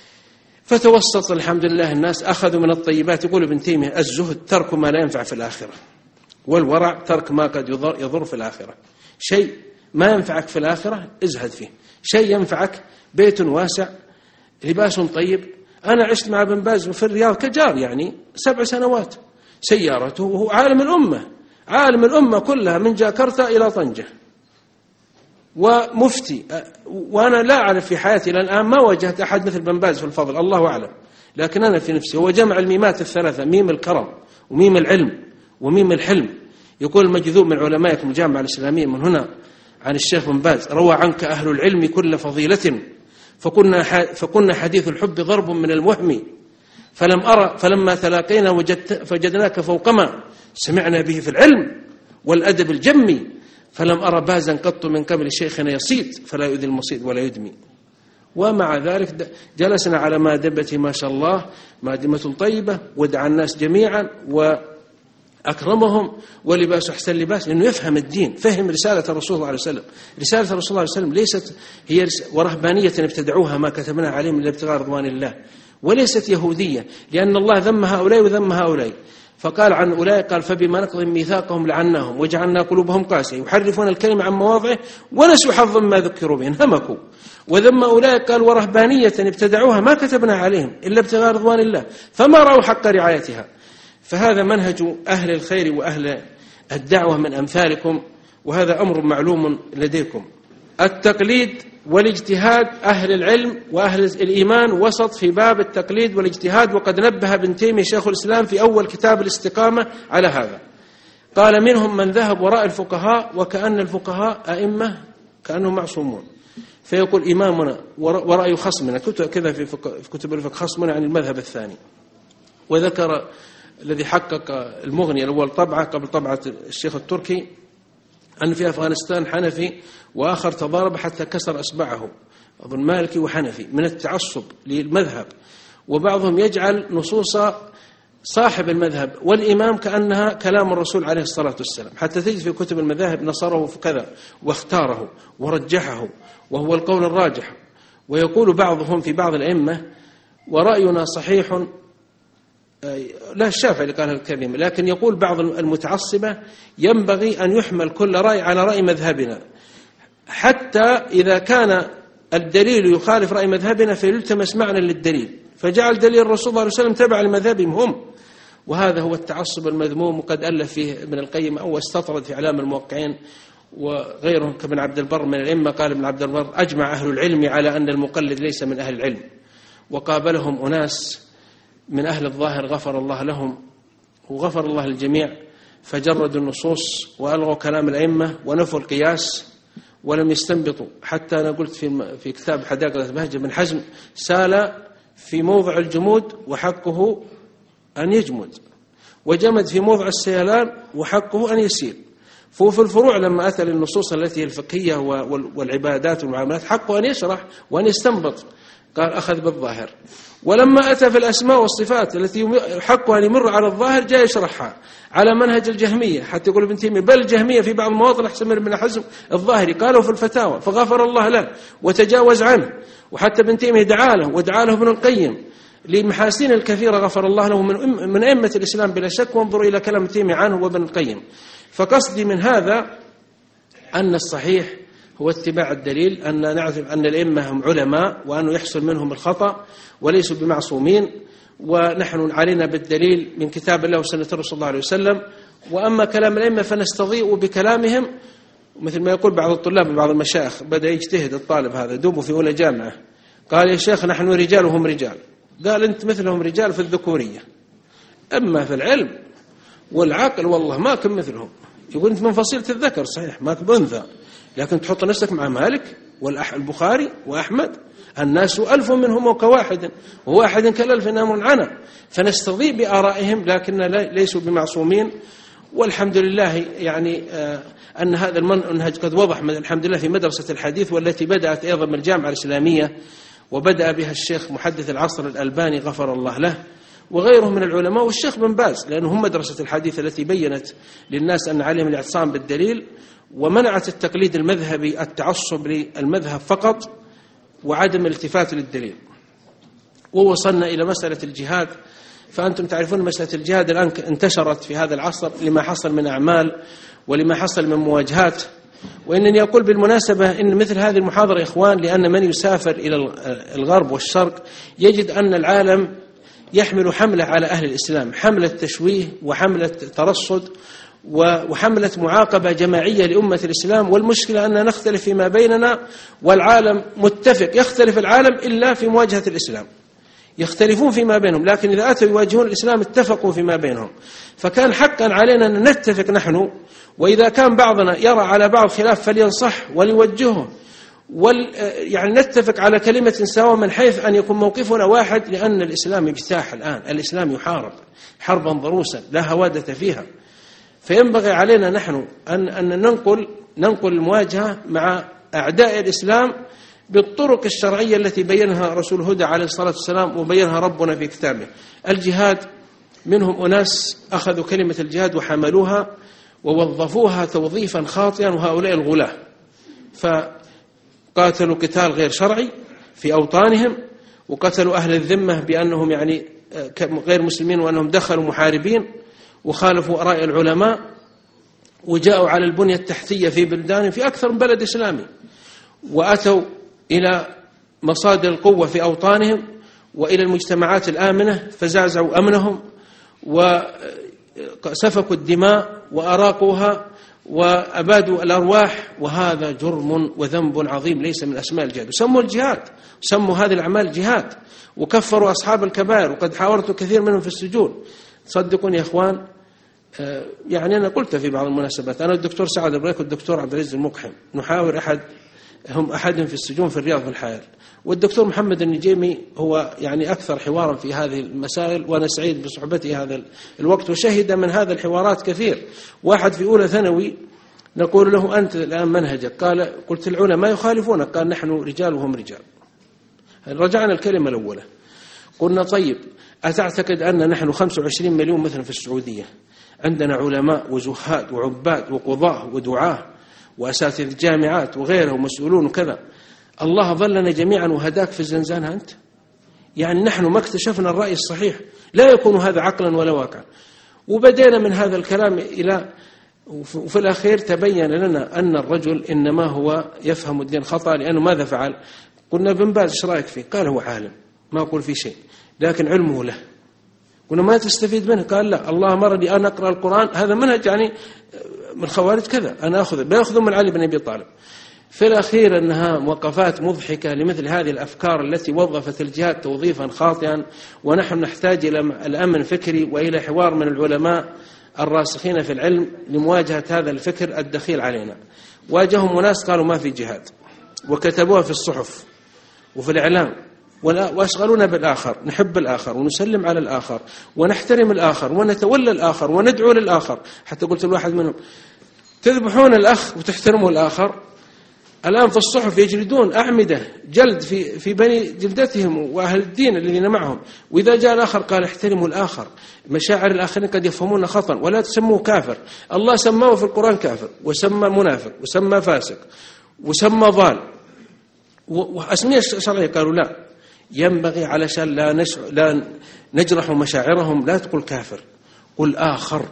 فتوسط الحمد لله الناس، أخذوا من الطيبات. يقول ابن تيمية الزهد ترك ما لا ينفع في الآخرة، والورع ترك ما قد يضر, يضر في الآخرة. شيء ما ينفعك في الآخرة ازهد فيه، شيء ينفعك بيت واسع لباس طيب. أنا عشت مع ابن باز في الرياض كجار يعني سبع سنوات، سيارته وهو عالم الأمة، عالم الأمة كلها من جاكرتا إلى طنجة، ومفتي. وأنا لا أعرف في حياتي إلى الآن ما واجهت أحد مثل ابن باز في الفضل، الله أعلم، لكن أنا في نفسي هو جمع الميمات الثلاثة، ميم الكرم وميم العلم وميم الحلم. يقول المجذوب من علمائكم الجامعة الإسلامية من هنا عن الشيخ بن باز روى عنك أهل العلم كل فضيلة، فكنا فكنا حديث الحب ضرب من المهم، فلم أرى فلما تلاقينا وجدناك فوقما سمعنا به في العلم والأدب الجمي، فلم أرى بازا قط من قبل شيخنا يصيد فلا يؤذي المصيد ولا يدمي. ومع ذلك جلسنا على مادبة ما شاء الله، مادمة طيبة، ودعا الناس جميعا وأكرمهم، ولباس أحسن لباس، لأنه يفهم الدين، فهم رسالة الرسول صلى الله عليه وسلم. رسالة الرسول صلى الله عليه وسلم ليست هي ورهبانية ابتدعوها ما كتبنا عليهم إلا ابتغاء رضوان الله، وليست يهودية، لأن الله ذم هؤلاء وذم هؤلاء. فقال عن أولئك قال فبما نقضهم ميثاقهم لعناهم وجعلنا قلوبهم قاسية يحرفون الكلمة عن مواضعه ونسوا حظا ما ذكروا به انهمكوا. وذم أولئك قال ورهبانية ابتدعوها ما كتبنا عليهم إلا ابتغاء رضوان الله فما رأوا حق رعايتها. فهذا منهج أهل الخير وأهل الدعوة من أمثالكم، وهذا أمر معلوم لديكم. التقليد والاجتهاد، أهل العلم وأهل الإيمان وسط في باب التقليد والاجتهاد، وقد نبه ابن تيمية شيخ الإسلام في أول كتاب الاستقامة على هذا. قال منهم من ذهب وراء الفقهاء وكأن الفقهاء أئمة كأنهم معصومون، فيقول إمامنا ورأي خصمنا كذا في كتب الفقه خصمنا عن المذهب الثاني. وذكر الذي حقق المغني الأول طبعة قبل طبعة الشيخ التركي أن في أفغانستان حنفي وآخر تضارب حتى كسر أصبعه، أظن مالكي وحنفي، من التعصب للمذهب. وبعضهم يجعل نصوص صاحب المذهب والإمام كأنها كلام الرسول عليه الصلاة والسلام، حتى تجد في كتب المذاهب نصره في كذا واختاره ورجحه وهو القول الراجح. ويقول بعضهم في بعض الأئمة ورأينا صحيح، لا الشافعي اللي قال الكلمة، لكن يقول بعض المتعصبة ينبغي أن يحمل كل رأي على رأي مذهبنا، حتى إذا كان الدليل يخالف رأي مذهبنا فيلتمس معنى للدليل، فجعل دليل الرسول صلى الله عليه وسلم تبع لمذهبهم هم. وهذا هو التعصب المذموم، وقد ألف فيه ابن القيم أو استطرد في إعلام الموقعين وغيرهم كابن عبد البر من الأئمة. قال ابن عبد البر أجمع أهل العلم على أن المقلد ليس من أهل العلم، وقابلهم أناس من أهل الظاهر غفر الله لهم وغفر الله للجميع، فجردوا النصوص وألغوا كلام الأئمة ونفوا القياس ولم يستنبطوا. حتى أنا قلت في في كتاب حدائق بهجة بن حزم سال في موضع الجمود وحقه أن يجمد، وجمد في موضع السيلان وحقه أن يسيل. ففي الفروع لما أتى للنصوص التي الفقهية والعبادات والمعاملات حقه أن يشرح وأن يستنبط، قال أخذ بالظاهر. ولما أتى في الأسماء والصفات التي حقها أن يمر على الظاهر جاء يشرحها على منهج الجهمية، حتى يقول ابن تيمية بل الجهمية في بعض المواطن أحسن من ابن حزم الظاهري، قالوا في الفتاوى فغفر الله له وتجاوز عنه. وحتى ابن تيمية دعا له ودعا له ابن القيم لمحاسن الكثيرة غفر الله له من من أئمة الإسلام بلا شك. وانظروا إلى كلام ابن تيمية عنه وابن القيم. فقصدي من هذا أن الصحيح هو اتباع الدليل، أن نعرف أن الأئمة هم علماء وأنه يحصل منهم الخطأ وليسوا بمعصومين، ونحن علينا بالدليل من كتاب الله وسنة الرسول صلى الله عليه وسلم. وأما كلام الأئمة فنستضيء بكلامهم، مثل ما يقول بعض الطلاب بعض المشايخ، بدأ يجتهد الطالب هذا دوبه في أولى جامعة، قال يا شيخ نحن رجال وهم رجال. قال أنت مثلهم رجال في الذكورية، أما في العلم والعقل والله ما كن مثلهم. يقول أنت من فصيلة الذكر صحيح ما بأنثى، لكن تحط نفسك مع مالك والبخاري وأحمد، الناس ألف منهم كواحد وواحد كالألف أمر عنا. فنستضيء بآرائهم لكن ليسوا بمعصومين. والحمد لله يعني أن هذا المنهج قد وضح الحمد لله في مدرسة الحديث، والتي بدأت أيضا من الجامعة الإسلامية، وبدأ بها الشيخ محدث العصر الألباني غفر الله له وغيره من العلماء، والشيخ بن باز، لأنهم مدرسة الحديث التي بينت للناس أن عليهم الاعتصام بالدليل، ومنعت التقليد المذهبي التعصب للمذهب فقط وعدم الالتفات للدليل. ووصلنا إلى مسألة الجهاد. فأنتم تعرفون مسألة الجهاد الآن انتشرت في هذا العصر لما حصل من أعمال ولما حصل من مواجهات. وإنني أقول بالمناسبة إن مثل هذه المحاضرة إخوان، لأن من يسافر إلى الغرب والشرق يجد أن العالم يحمل حملة على أهل الإسلام، حملة تشويه وحملة ترصد وحملة معاقبة جماعية لأمة الإسلام. والمشكلة أننا نختلف فيما بيننا والعالم متفق. يختلف العالم إلا في مواجهة الإسلام، يختلفون فيما بينهم، لكن إذا أتوا يواجهون الإسلام اتفقوا فيما بينهم. فكان حقا علينا أن نتفق نحن، وإذا كان بعضنا يرى على بعض خلاف فلينصح وليوجهه، وال يعني نتفق على كلمة سواء من حيث أن يكون موقفنا واحد، لأن الإسلام يجتاح الآن، الإسلام يحارب حربا ضروسا لا هوادة فيها. فينبغي علينا نحن أن أن ننقل ننقل المواجهة مع أعداء الإسلام بالطرق الشرعية التي بينها رسول الهدى عليه الصلاة والسلام وبينها ربنا في كتابه. الجهاد منهم أناس أخذوا كلمة الجهاد وحملوها ووظفوها توظيفا خاطئا، وهؤلاء الغلاة فقاتلوا قتال غير شرعي في أوطانهم، وقتلوا أهل الذمة بأنهم يعني غير مسلمين وأنهم دخلوا محاربين، وخالفوا آراء العلماء، وجاءوا على البنية التحتية في بلدان في أكثر من بلد إسلامي، وأتوا إلى مصادر القوة في أوطانهم وإلى المجتمعات الآمنة فزعزعوا أمنهم وسفكوا الدماء وأراقوها وأبادوا الأرواح. وهذا جرم وذنب عظيم ليس من أسماء الجهاد. وسموا الجهاد، سموا هذه الأعمال جهاد، وكفروا أصحاب الكبائر، وقد حاورت كثير منهم في السجون. صدقوني يا إخوان، يعني أنا قلت في بعض المناسبات، أنا الدكتور سعد البريك والدكتور عبد العزيز المقحم نحاور أحد هم أحدهم في السجون في الرياض في الحائل، والدكتور محمد النجيمي هو يعني أكثر حوارا في هذه المسائل، وأنا سعيد بصحبته هذا الوقت، وشهد من هذا الحوارات كثير. واحد في أولى ثانوي نقول له أنت الآن منهجك، قال قلت العلماء يخالفونك، قال نحن رجال وهم رجال. رجعنا الكلمة الأولى، قلنا طيب أتعتقد أن نحن خمسة وعشرين مليون مثلا في السعودية، عندنا علماء وزهاد وعباد وقضاة ودعاة وأساتذة جامعات وغيرهم ومسؤولون وكذا، الله ظلنا جميعا وهداك في الزنزانة أنت؟ يعني نحن ما اكتشفنا الرأي الصحيح، لا يكون هذا عقلا ولا واقعا. وبدينا من هذا الكلام إلى، وفي الأخير تبين لنا أن الرجل إنما هو يفهم الدين خطأ، لأنه ماذا فعل؟ قلنا بن باز ايش رايك فيه؟ قال هو عالم ما أقول فيه شيء لكن علمه له. قلنا ما تستفيد منه؟ قال لا، الله أمرني أن أقرأ القرآن، هذا منهج يعني من خوارج كذا، أنا أخذ بأخذ من علي بن أبي طالب. في الأخير أنها وقفات مضحكة لمثل هذه الأفكار التي وظفت الجهاد توظيفا خاطئا، ونحن نحتاج إلى الأمن فكري وإلى حوار من العلماء الراسخين في العلم لمواجهة هذا الفكر الدخيل علينا. واجههم ناس قالوا ما في جهاد، وكتبوها في الصحف وفي الإعلام، واشغلونا بالآخر، نحب الآخر ونسلم على الآخر ونحترم الآخر ونتولى الآخر وندعو للآخر. حتى قلت لواحد منهم تذبحون الأخ وتحترموا الآخر، الآن في الصحف يجلدون أعمدة جلد في في بني جلدتهم وأهل الدين الذين معهم، وإذا جاء الآخر قال احترموا الآخر، مشاعر الآخرين قد يفهمون خطأ ولا تسموه كافر. الله سماه في القرآن كافر، وسمى منافق، وسمى فاسق، وسمى ضال، وأسمية شرعية. قالوا لا، ينبغي علشان لا, نش... لا نجرح مشاعرهم لا تقول كافر، قل آخر.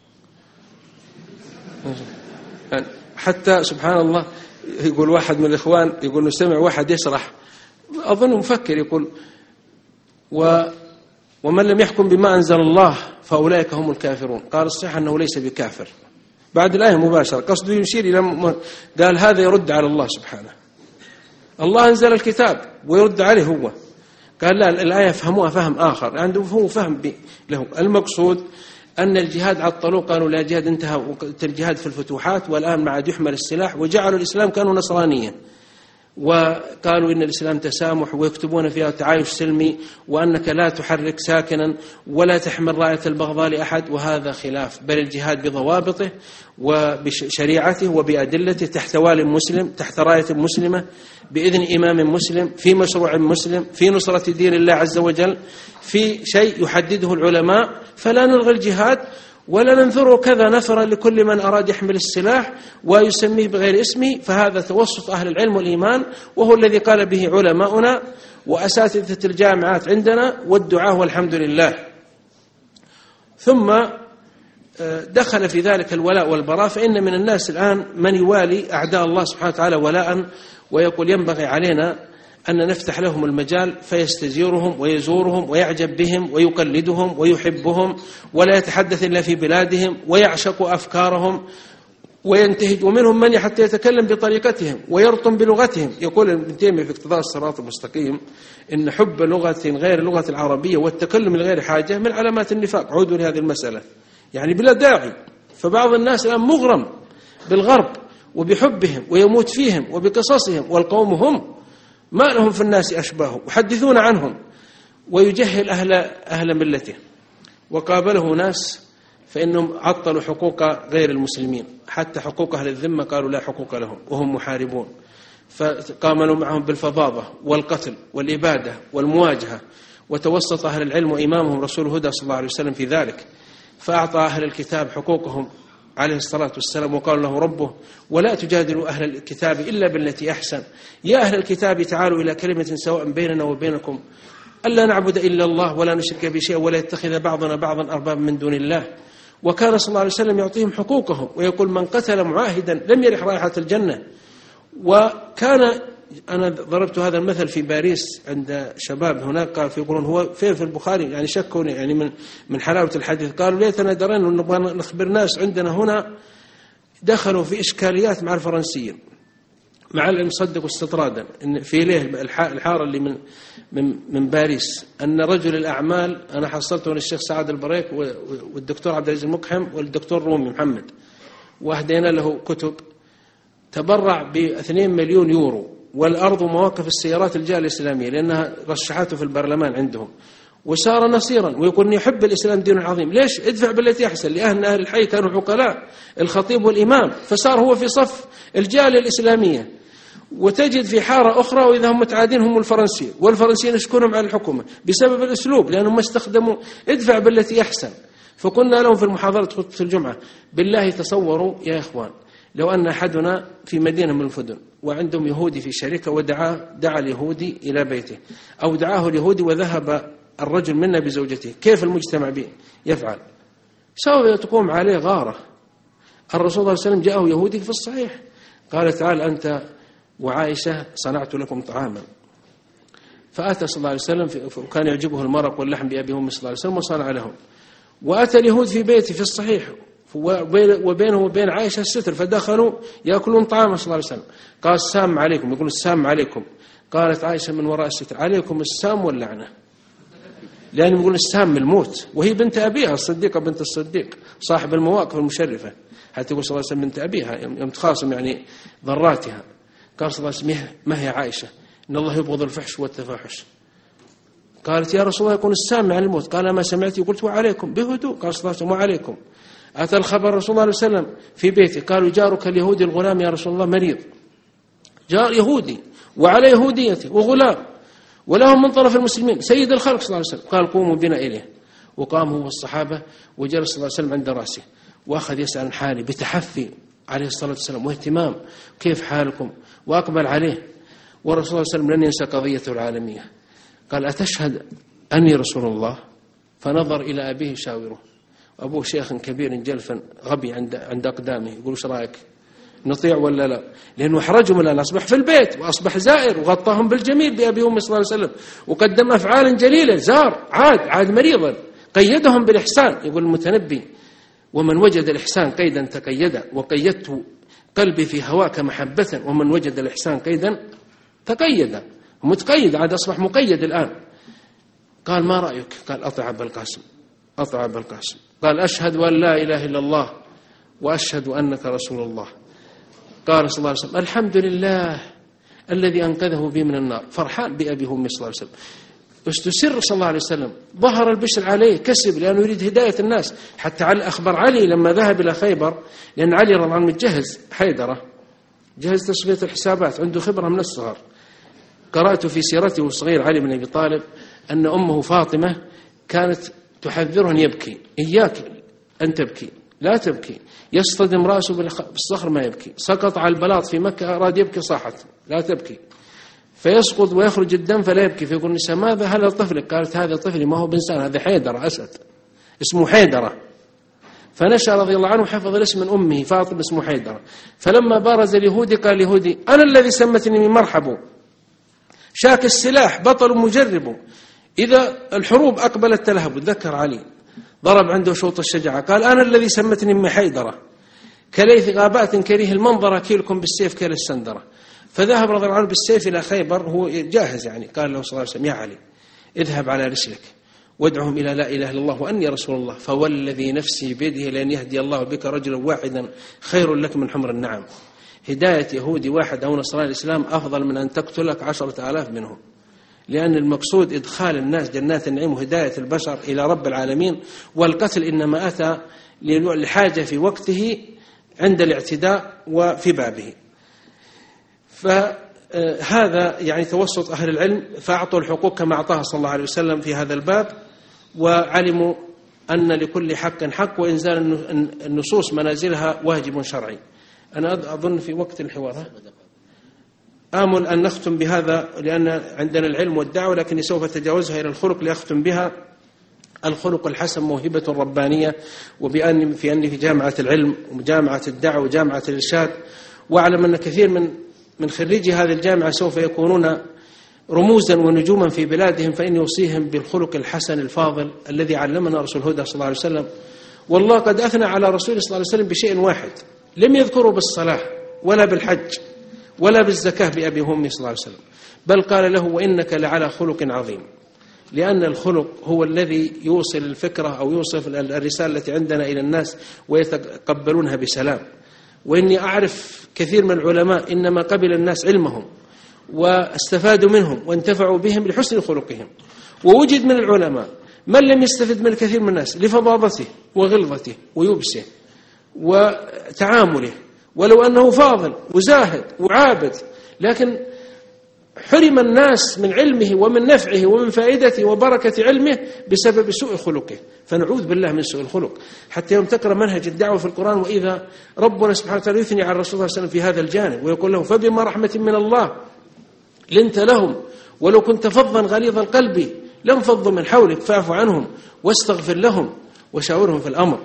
حتى سبحان الله يقول واحد من الإخوان، يقول سمع واحد يشرح أظن مفكر، يقول و ومن لم يحكم بما أنزل الله فأولئك هم الكافرون. قال الصحيح أنه ليس بكافر بعد الآية مباشرة، قصده يشير إلى م... قال هذا يرد على الله سبحانه، الله أنزل الكتاب ويرد عليه هو. قال لا، الآية فهموها فهم آخر، عنده هو فهم له. المقصود أن الجهاد عطلوه، قالوا لا جهاد، انتهى الجهاد في الفتوحات، والآن ما عاد يحمل السلاح، وجعلوا الإسلام كانوا نصرانيا، وقالوا إن الإسلام تسامح، ويكتبون فيها تعايش سلمي، وأنك لا تحرك ساكنا ولا تحمل راية البغضاء لأحد، وهذا خلاف، بل الجهاد بضوابطه وبشريعته وبأدلته، تحت والي مسلم، تحت راية مسلمة، بإذن إمام مسلم، في مشروع مسلم، في نصرة دين الله عز وجل، في شيء يحدده العلماء. فلا نلغي الجهاد ولا ننثره كذا نثرا لكل من أراد يحمل السلاح ويسميه بغير اسمه، فهذا توسط أهل العلم والإيمان، وهو الذي قال به علماؤنا وأساتذة الجامعات عندنا والدعاة والحمد لله. ثم دخل في ذلك الولاء والبراء، فإن من الناس الآن من يوالي أعداء الله سبحانه وتعالى ولاء، ويقول ينبغي علينا أن نفتح لهم المجال فيستزيرهم ويزورهم ويعجب بهم ويقلدهم ويحبهم، ولا يتحدث إلا في بلادهم، ويعشق أفكارهم وينتهج، ومنهم من حتى يتكلم بطريقتهم ويرطم بلغتهم. يقول ابن تيمية في اقتضاء الصراط المستقيم إن حب لغة غير اللغة العربية والتكلم لغير حاجة من علامات النفاق. عودوا لهذه المسألة يعني بلا داعي. فبعض الناس الآن مغرم بالغرب وبحبهم ويموت فيهم وبقصصهم، والقوم هم ما لهم في الناس أشباه، وحدثون عنهم، ويجهل أهل, أهل ملته. وقابله ناس فإنهم عطلوا حقوق غير المسلمين، حتى حقوق أهل الذمة قالوا لا حقوق لهم وهم محاربون، فقاملوا معهم بالفظاظة والقتل والإبادة والمواجهة. وتوسط أهل العلم وإمامهم رسول الهدى صلى الله عليه وسلم في ذلك، فأعطى أهل الكتاب حقوقهم عليه الصلاة والسلام، وقال له ربه ولا تجادلوا أهل الكتاب إلا بالتي أحسن. يا أهل الكتاب تعالوا إلى كلمة سواء بيننا وبينكم ألا نعبد إلا الله ولا نشرك بشيء ولا يتخذ بعضنا بعضا أربابا من دون الله. وكان صلى الله عليه وسلم يعطيهم حقوقهم، ويقول من قتل معاهدا لم يرح رائحة الجنة. وكان أنا ضربت هذا المثل في باريس عند شباب هناك، قال يقولون هو فين في البخاري، يعني شكوني يعني من من حلاوة الحديث. قالوا ليتنا درينا ونبغى نخبر ناس عندنا هنا دخلوا في إشكاليات مع الفرنسيين، مع العلم صدقوا استطرادا إن في ليه الحارة اللي من من من باريس أن رجل الأعمال، أنا حصلته من الشيخ سعد البريك والدكتور عبد العزيز المقحم والدكتور رومي محمد، وأهدينا له كتب، تبرع باثنين مليون يورو، والأرض ومواقف السيارات الجالية الإسلامية لأنها رشحته في البرلمان عندهم، وصار نصيرا ويقول يحب الإسلام دين عظيم. ليش؟ ادفع بالتي أحسن، لأهل أهل الحي كانوا عقلاء، الخطيب والإمام، فصار هو في صف الجالية الإسلامية. وتجد في حارة أخرى وإذا هم متعادين هم الفرنسيين، والفرنسيين يشكونهم على الحكومة بسبب الأسلوب، لأنهم استخدموا ادفع بالتي أحسن. فقلنا لهم في المحاضرة خطبة الجمعة بالله تصوروا يا إخوان لو أن أحدنا في مدينة من الفدن وعندهم يهودي في شركة ودعا دعا اليهودي إلى بيته، أو دعاه اليهودي وذهب الرجل منا بزوجته، كيف المجتمع به يفعل؟ سوف تقوم عليه غارة. الرسول صلى الله عليه وسلم جاءه يهودي في الصحيح قال تعال أنت وعائشة صنعت لكم طعاما، فأتى صلى الله عليه وسلم وكان يعجبه المرق واللحم بأبي وأمه صلى الله عليه وسلم وصنع لهم. وأتى اليهود في بيته في الصحيح وبينه وبين عائشة الستر، فدخلوا يأكلون طعام صلى الله عليه وسلم. قال السام عليكم، يقول السام عليكم. قالت عائشة من وراء الستر عليكم السام واللعنة، لأنه يقول السام الموت، وهي بنت أبيها الصديقة بنت الصديق صاحب المواقف المشرفة، حتى يقول صلى الله عليه وسلم بنت أبيها يوم تخاصم يعني ضراتها. قال صلى الله عليه وسلم ما هي عائشة إن الله يبغض الفحش والتفاحش. قالت يا رسول الله يكون السامع عن الموت. قال ما سمعتي؟ قلت وعليكم بهدوء. قال صلى الله عليه وسلم وعليكم. أتى الخبر رسول الله عليه وسلم في بيته، قالوا جارك اليهودي الغلام يا رسول الله مريض، جار يهودي وعلى يهوديته وغلام ولهم من طرف المسلمين سيد الخلق صلى الله عليه وسلم. قال قوموا بنا إليه، وقام هو والصحابة وجلس صلى الله عليه وسلم عند رأسه وأخذ يسأل عن حالي بتحفي عليه الصلاة والسلام واهتمام، كيف حالكم؟ وأقبل عليه. والرسول صلى الله عليه وسلم لن ينسى قضيته العالمية، قال أتشهد أني رسول الله؟ فنظر إلى أبيه يشاوره، أبوه شيخ كبير جلفا غبي عند عند أقدامه، يقول ايش رأيك نطيع ولا لا؟ لأنه أحرجهم الآن، أصبح في البيت وأصبح زائر وغطاهم بالجميل بأبي وأمه صلى الله عليه وسلم، وقدم أفعال جليلة، زار عاد عاد مريضا قيدهم بالإحسان. يقول المتنبي ومن وجد الإحسان قيدا تقيدا، وقيدت قلبي في هواك محبة، ومن وجد الإحسان قيدا تقيدا، متقيد عاد أصبح مقيد الآن. قال ما رأيك؟ قال أطع أبا القاسم، أطع أبا القاسم. قال أشهد أن لا إله إلا الله وأشهد أنك رسول الله. قال صلى الله عليه وسلم الحمد لله الذي أنقذه بي من النار، فرحان بأبي وأمه صلى الله عليه وسلم. استسر صلى الله عليه وسلم، ظهر البشر عليه كسب، لأنه يريد هداية الناس. حتى علي أخبر علي لما ذهب إلى خيبر، لأن علي رضي الله عنه متجهز حيدرة، جهز تصفية الحسابات، عنده خبرة من الصغر. قرأت في سيرته الصغير علي بن أبي طالب أن أمه فاطمة كانت تحذره أن يبكي، إياك أن تبكي، لا تبكي. يصطدم رأسه بالصخر ما يبكي، سقط على البلاط في مكة أراد يبكي صاحت لا تبكي، فيسقط ويخرج الدم فلا يبكي. فيقول النساء ماذا هذا طفلك؟ قالت هذا طفلي ما هو بإنسان، هذا حيدر أسد اسمه حيدرة. فنشأ رضي الله عنه حفظ الاسم من أمه فاطمة اسمه حيدرة. فلما بارز اليهودي قال اليهودي أنا الذي سمتني من مرحبه، شاك السلاح بطل مجرب، إذا الحروب أقبلت تلهب. ذكر علي ضرب عنده شوط الشجاعة، قال أنا الذي سمتني من حيدرة، كليث غابات كريه المنظر أكيلكم بالسيف كيل السندرة. فذهب رضي الله عنه بالسيف إلى خيبر، هو جاهز يعني. قال له صلى الله عليه وسلم يا علي اذهب على رسلك وادعهم إلى لا إله إلا الله وأني رسول الله، فوالذي نفسي بيده لأن يهدي الله بك رجلا واحدا خير لك من حمر النعم. هداية يهودي واحد أو نصراني الإسلام أفضل من أن تقتلك عشرة آلاف منهم، لأن المقصود إدخال الناس جنات النعيم وهداية البشر إلى رب العالمين، والقتل إنما أتى لحاجة في وقته عند الاعتداء وفي بابه. فهذا يعني توسط أهل العلم، فأعطوا الحقوق كما أعطاها صلى الله عليه وسلم في هذا الباب، وعلموا أن لكل حق حق، وإنزال النصوص منازلها واجب شرعي. أنا أظن في وقت الحوار آمل أن نختم بهذا، لأن عندنا العلم والدعوة، لكني سوف أتجاوزها إلى الخلق لأختم بها. الخلق الحسن موهبة ربانية، وبأن في أني في جامعة العلم وجامعة الدعوة وجامعة الإرشاد، وأعلم أن كثير من من خريجي هذه الجامعة سوف يكونون رموزا ونجوما في بلادهم، فإني أوصيهم بالخلق الحسن الفاضل الذي علمنا رسول الهدى صلى الله عليه وسلم. والله قد أثنى على رسول صلى الله عليه وسلم بشيء واحد لم يذكره بالصلاة ولا بالحج ولا بالزكاة بأبي وأمي صلى الله عليه وسلم، بل قال له وإنك لعلى خلق عظيم، لأن الخلق هو الذي يوصل الفكرة أو يوصل الرسالة التي عندنا إلى الناس ويتقبلونها بسلام. وإني أعرف كثير من العلماء إنما قبل الناس علمهم واستفادوا منهم وانتفعوا بهم لحسن خلقهم، ووجد من العلماء من لم يستفد من الكثير من الناس لفظاظته وغلظته ويبسه وتعامله، ولو أنه فاضل وزاهد وعابد، لكن حرم الناس من علمه ومن نفعه ومن فائدته وبركة علمه بسبب سوء خلقه. فنعوذ بالله من سوء الخلق. حتى يوم تقرأ منهج الدعوة في القرآن، وإذا ربنا سبحانه وتعالى يثني على الرسول صلى الله عليه وسلم في هذا الجانب ويقول له فبما رحمة من الله لنت لهم ولو كنت فظا غليظ القلب لانفضوا من حولك فاعف عنهم واستغفر لهم وشاورهم في الأمر.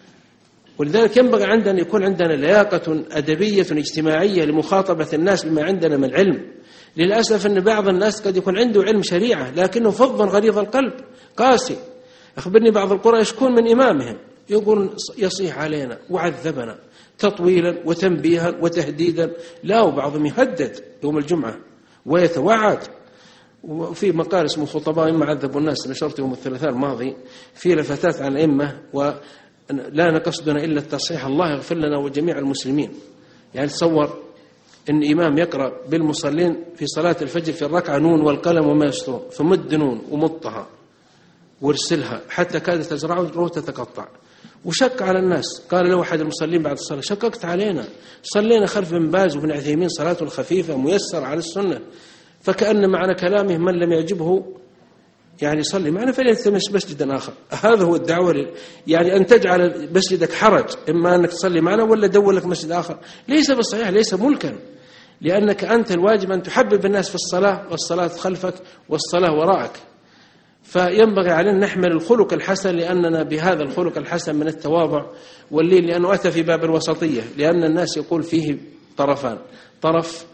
ولذلك ينبغي عندنا أن يكون عندنا لياقة أدبية اجتماعية لمخاطبة الناس بما عندنا من علم. للأسف أن بعض الناس قد يكون عنده علم شريعة لكنه فظا غليظ القلب قاسي. أخبرني بعض القرى يشكون من إمامهم، يقول يصيح علينا وعذبنا تطويلا وتنبيها وتهديدا، لا وبعضهم يهدد يوم الجمعة ويتوعد. وفي مقال اسمه خطباء إما عذبوا الناس نشرته يوم الثلاثاء الماضي في لفتات عن الأئمة، ولا نقصدنا إلا التصحيح، الله يغفر لنا وجميع المسلمين. يعني تصور إن إمام يقرأ بالمصلين في صلاة الفجر في الركعة نون والقلم وما يسطرون، فمد نون ومطها وارسلها حتى كادت تزرعه تتقطع، وشك على الناس. قال له أحد المصلين بعد الصلاة شككت علينا، صلينا خلف بن باز وابن عثيمين صلاة الخفيفة ميسر على السنة، فكأن معنى كلامه من لم يعجبه يعني صلي معنا فليلتمس مسجدا آخر. هذا هو الدعوة، يعني أن تجعل مسجدك حرج، إما أنك تصلي معنا ولا دور لك مسجد آخر. ليس بالصحيح، ليس ملكا، لأنك أنت الواجب أن تحبب الناس في الصلاة، والصلاة خلفك والصلاة وراءك. فينبغي علينا نحمل الخلق الحسن، لأننا بهذا الخلق الحسن من التواضع واللين، لأنه أتى في باب الوسطية، لأن الناس يقول فيه طرفان: طرف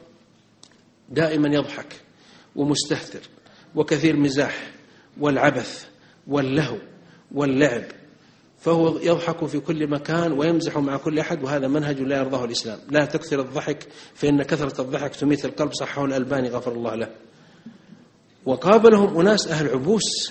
دائما يضحك ومستهتر وكثير مزاح والعبث واللهو واللعب، فهو يضحك في كل مكان ويمزح مع كل أحد، وهذا منهج لا يرضاه الإسلام. لا تكثر الضحك فإن كثرة الضحك تميت القلب، صححه الألباني غفر الله له. وقابلهم أناس أهل عبوس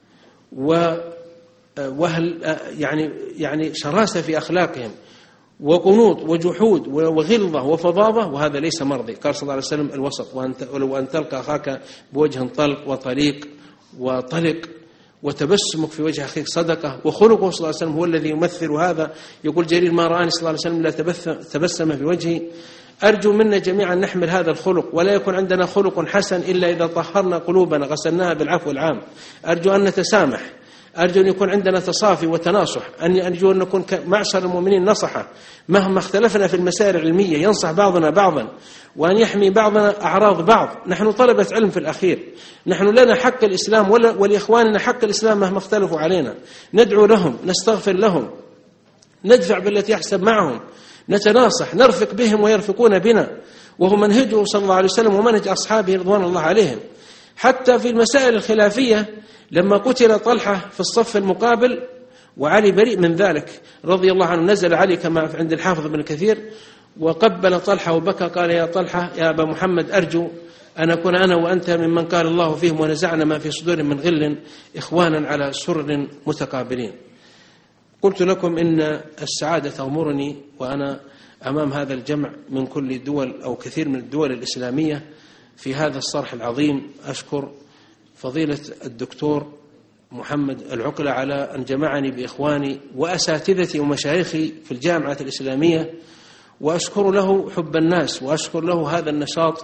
وأهل يعني يعني شراسة في أخلاقهم وقنوط وجحود وغلظة وفظاظة، وهذا ليس مرضي. قال صلى الله عليه وسلم الوسط، ولو أن تلقى أخاك بوجه طلق وطليق وطلق وتبسمك في وجه أخيك صدقة. وخلقه صلى الله عليه وسلم هو الذي يمثل هذا. يقول جرير ما رآني صلى الله عليه وسلم لا تبسم في وجهي. أرجو منا جميعا نحمل هذا الخلق، ولا يكون عندنا خلق حسن إلا إذا طهرنا قلوبنا غسلناها بالعفو العام. أرجو أن نتسامح، أرجو أن يكون عندنا تصافي وتناصح، أن أرجو أن نكون معشر المؤمنين نصحة مهما اختلفنا في المسائل العلمية، ينصح بعضنا بعضا، وأن يحمي بعضنا أعراض بعض. نحن طلبة علم في الأخير، نحن لنا حق الإسلام ولإخواننا حق الإسلام مهما اختلفوا علينا. ندعو لهم، نستغفر لهم، ندفع بالتي أحسن معهم، نتناصح، نرفق بهم ويرفقون بنا، وهو منهجه صلى الله عليه وسلم ومنهج أصحابه رضوان الله عليهم. حتى في المسائل الخلافية لما قتل طلحة في الصف المقابل وعلي بريء من ذلك رضي الله عنه، نزل علي كما عند الحافظ ابن كثير وقبل طلحة وبكى، قال يا طلحة يا أبا محمد أرجو أن أكون أنا وأنت ممن قال الله فيهم ونزعنا ما في صدور من غل إخوانا على سرر متقابلين. قلت لكم إن السعادة تغمرني وأنا أمام هذا الجمع من كل الدول أو كثير من الدول الإسلامية في هذا الصرح العظيم. أشكر فضيلة الدكتور محمد العقلة على أن جمعني بإخواني وأساتذتي ومشايخي في الجامعة الإسلامية، وأشكر له حب الناس، وأشكر له هذا النشاط،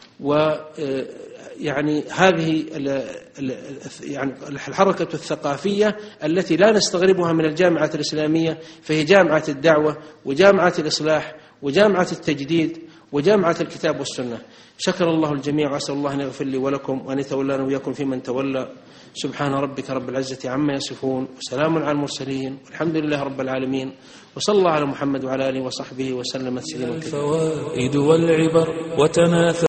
ويعني هذه يعني الحركة الثقافية التي لا نستغربها من الجامعة الإسلامية، فهي جامعة الدعوة وجامعة الإصلاح وجامعة التجديد وجامعة الكتاب والسنة. شكر الله الجميع، وأسأل الله أن يغفر لي ولكم وأن يتولانا وإياكم فيمن تولى. سبحان ربك رب العزة عما يصفون، وسلام على المرسلين، والحمد لله رب العالمين، وصلى الله على محمد وعلى آله وصحبه وسلم تسليما كثيرا. الفوائد والعبر وتناثر